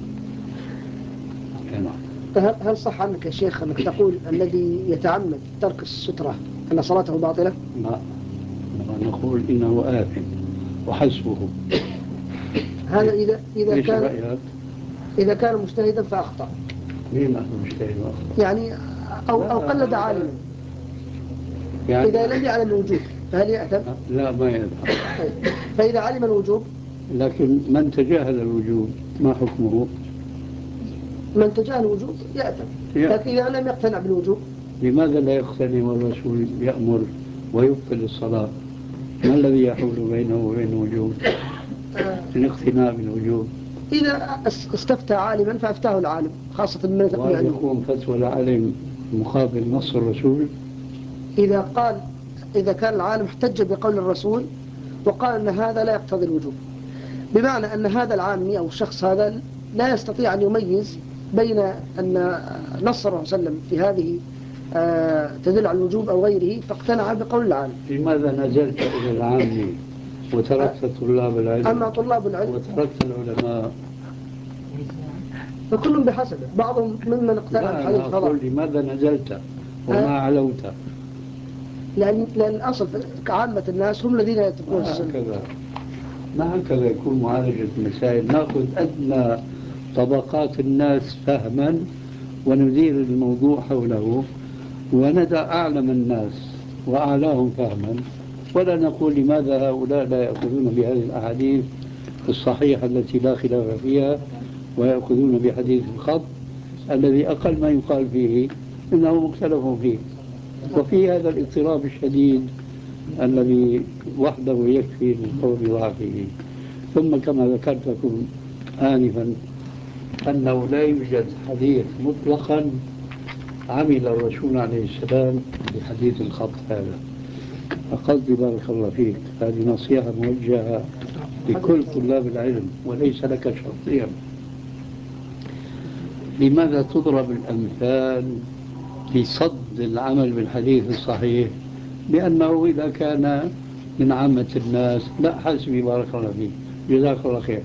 هل صح عنك يا شيخ أنك تقول الذي يتعمد ترك السترة أن صلاته باطلة؟ لا، نقول إنه آثم وحسبه. هذا إذا إذا كان رأيك؟ إذا كان مجتهدا فأخطأ. مين أخذ مجتهد وأخطأ؟ يعني أو أو قلد عالما. يعني إذا لم يعلم الوجوب فهل يأثم؟ لا ما يأثم. فإذا علم الوجوب. لكن من تجاهل الوجوب ما حكمه؟ من تجاهل الوجوب يأثم. لكن إذا لم يقتنع بالوجوب. لماذا لا يقتنع والرسول يأمر ويبطل الصلاة؟ ما الذي يحول بينه وبين الوجوب؟ الاقتناع بالوجوب. إذا استفتى عالما فأفتاه العالم خاصة من وهل يكون فتوى العالم مقابل نص الرسول؟ إذا قال إذا كان العالم احتج بقول الرسول وقال أن هذا لا يقتضي الوجوب، بمعنى أن هذا العامي أو الشخص هذا لا يستطيع أن يميز بين أن نص الرسول صلى الله عليه وسلم في هذه آه تدل على الوجوب أو غيره فاقتنع بقول العالم. لماذا نزلت إلى العامي وتركت طلاب العلم؟ أما طلاب العلم وتركت العلماء فكل بحسبه، بعضهم ممن اقتنع بحديث لا الفضل. أقول لماذا نزلت وما علوت؟ لأن, لأن الأصل كعامة الناس هم الذين يتبعون السنة. هكذا ما هكذا يكون معالجة المسائل. نأخذ أدنى طبقات الناس فهما وندير الموضوع حوله، وندع أعلم الناس وأعلاهم فهما، ولا نقول لماذا هؤلاء لا يأخذون بهذه الأحاديث الصحيحة التي لا خلاف فيها ويأخذون بحديث الخط الذي أقل ما يقال فيه إنه مختلف فيه. وفي هذا الاضطراب الشديد الذي وحده يكفي للقول بضعفه. ثم كما ذكرت لكم آنفا أنه لا يوجد حديث مطلقا عمل الرسول عليه السلام بحديث الخط هذا. فقصدي بارك الله فيك هذه نصيحة موجهة لكل طلاب العلم وليس لك شخصيا. لماذا تضرب الأمثال لصد العمل بالحديث الصحيح؟ لأنه إذا كان من عامة الناس لا حسبي بارك الله فيك جزاك الله خير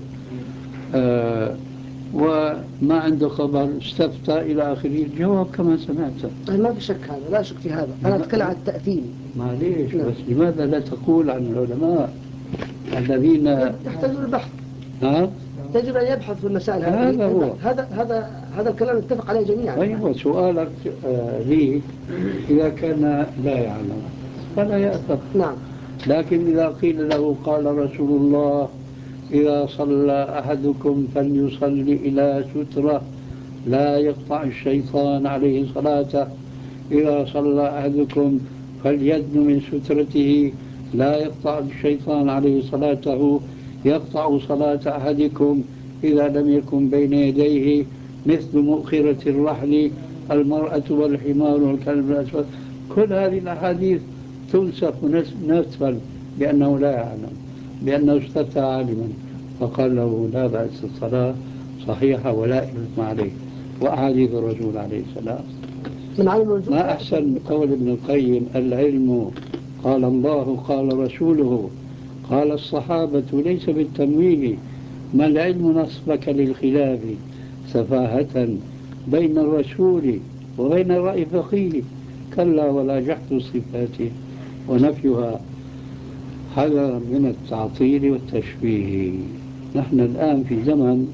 آه وما عنده خبر استفتى إلى آخره الجواب كما سمعت. ما في شك هذا، لا شك في هذا. أنا أتكلم عن التأثير. معليش بس لماذا لا تقول عن العلماء الذين يحتاجون البحث؟ ها؟ يجب أن يبحث في المسائل هذه. هذا هو هذا هذا هذا الكلام نتفق عليه جميعا. أيوة سؤالك آه لي إذا كان لا يعلم فلا يأثم. نعم. لكن إذا قيل له قال رسول الله إذا صلى أحدكم فليصلي إلى سترة لا يقطع الشيطان عليه صلاته، إذا صلى أحدكم فليدن من سترته لا يقطع الشيطان عليه صلاته، يقطع صلاة أحدكم إذا لم يكن بين يديه مثل مؤخرة الرحل المرأة والحمار والكلب الأسود. كل هذه الأحاديث تنسخ نسفا لأنه لا يعلم، لأنه استفتى عالما فقال له لا بأس الصلاة صحيحة ولا إثم عليه. وأحاديث الرسول عليه السلام من علم الوجود. ما أحسن قول ابن القيم العلم قال الله قال رسوله قال الصحابة ليس بالتمويه، ما العلم نصبك للخلاف سفاهة بين الرسول وبين الرأي فقيه، كلا ولا جحد الصفات ونفيها حذر من التعطيل والتشبيه. نحن الآن في زمن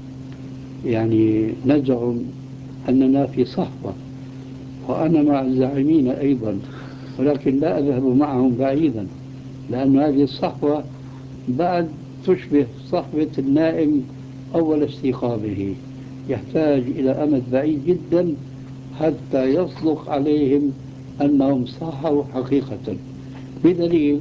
يعني نزعم أننا في صحوة، وأنا مع الزاعمين أيضا، ولكن لا أذهب معهم بعيدا، لأن هذه الصحوة بعد تشبه صحوة النائم أول استيقاظه، يحتاج إلى أمد بعيد جدا حتى يصدق عليهم أنهم صحوا حقيقة. بدليل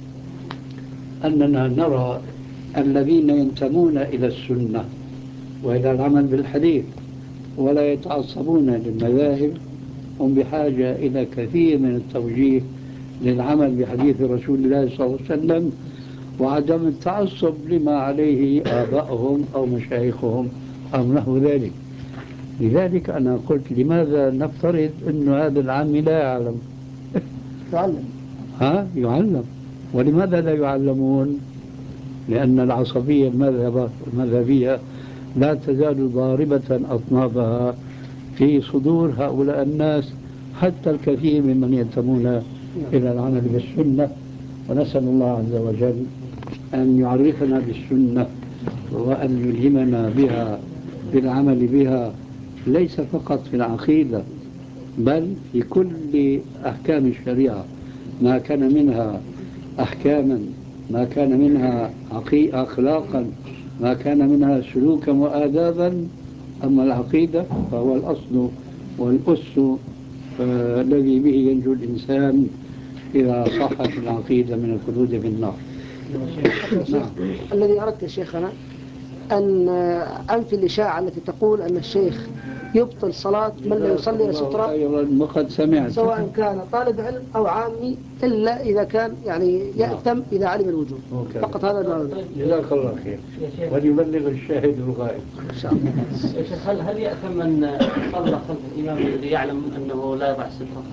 أننا نرى الذين ينتمون إلى السنة وإلى العمل بالحديث ولا يتعصبون للمذاهب هم بحاجة إلى كثير من التوجيه للعمل بحديث رسول الله صلى الله عليه وسلم وعدم التعصب لما عليه آبائهم أو مشايخهم أو نحو ذلك. لذلك أنا قلت لماذا نفترض أن هذا العام لا يعلم؟ يعلم. ها يعلم. ولماذا لا يعلمون؟ لأن العصبية المذهبية لا تزال ضاربة أطنابها في صدور هؤلاء الناس، حتى الكثير ممن ينتمون إلى العمل بالسنة. ونسأل الله عز وجل أن يعرفنا بالسنة وأن يلهمنا بها بالعمل بها، ليس فقط في العقيدة بل في كل أحكام الشريعة، ما كان منها أحكاما، ما كان منها أخلاقا، ما كان منها سلوكا وآدابا. أما العقيدة فهو الأصل والأس آه الذي به ينجو الإنسان إذا صحت العقيدة من الخلود في النار. نعم. الذي أردت يا شيخنا أن أنفي الإشاعة التي تقول أن الشيخ يبطل صلاة من لا يصلي إلى سترة وقد سمعت سواء كان طالب علم أو عامي إلا إذا كان يعني يأثم إذا علم الوجوب. فقط هذا المعنى. جزاك الله خير وليبلغ الشاهد الغائب إن شاء الله. يا شيخ هل هل يأثم من صلى خلف الإمام الذي يعلم أنه لا يضع السترة؟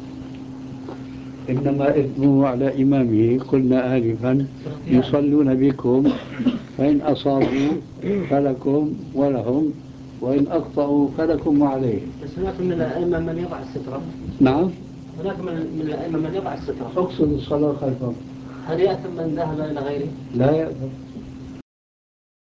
إنما إثمه على إمامه. قلنا آنفا يصلون بكم فإن أصابوا فلكم ولهم وإن أخطأوا فلكم وعليهم. بس هناك من الأئمة من يضع السترة. نعم. هناك من الأئمة من يضع السترة. أقصد الصلاة خلفهم. هل يأثم من ذهب إلى غيره؟ لا يأثم.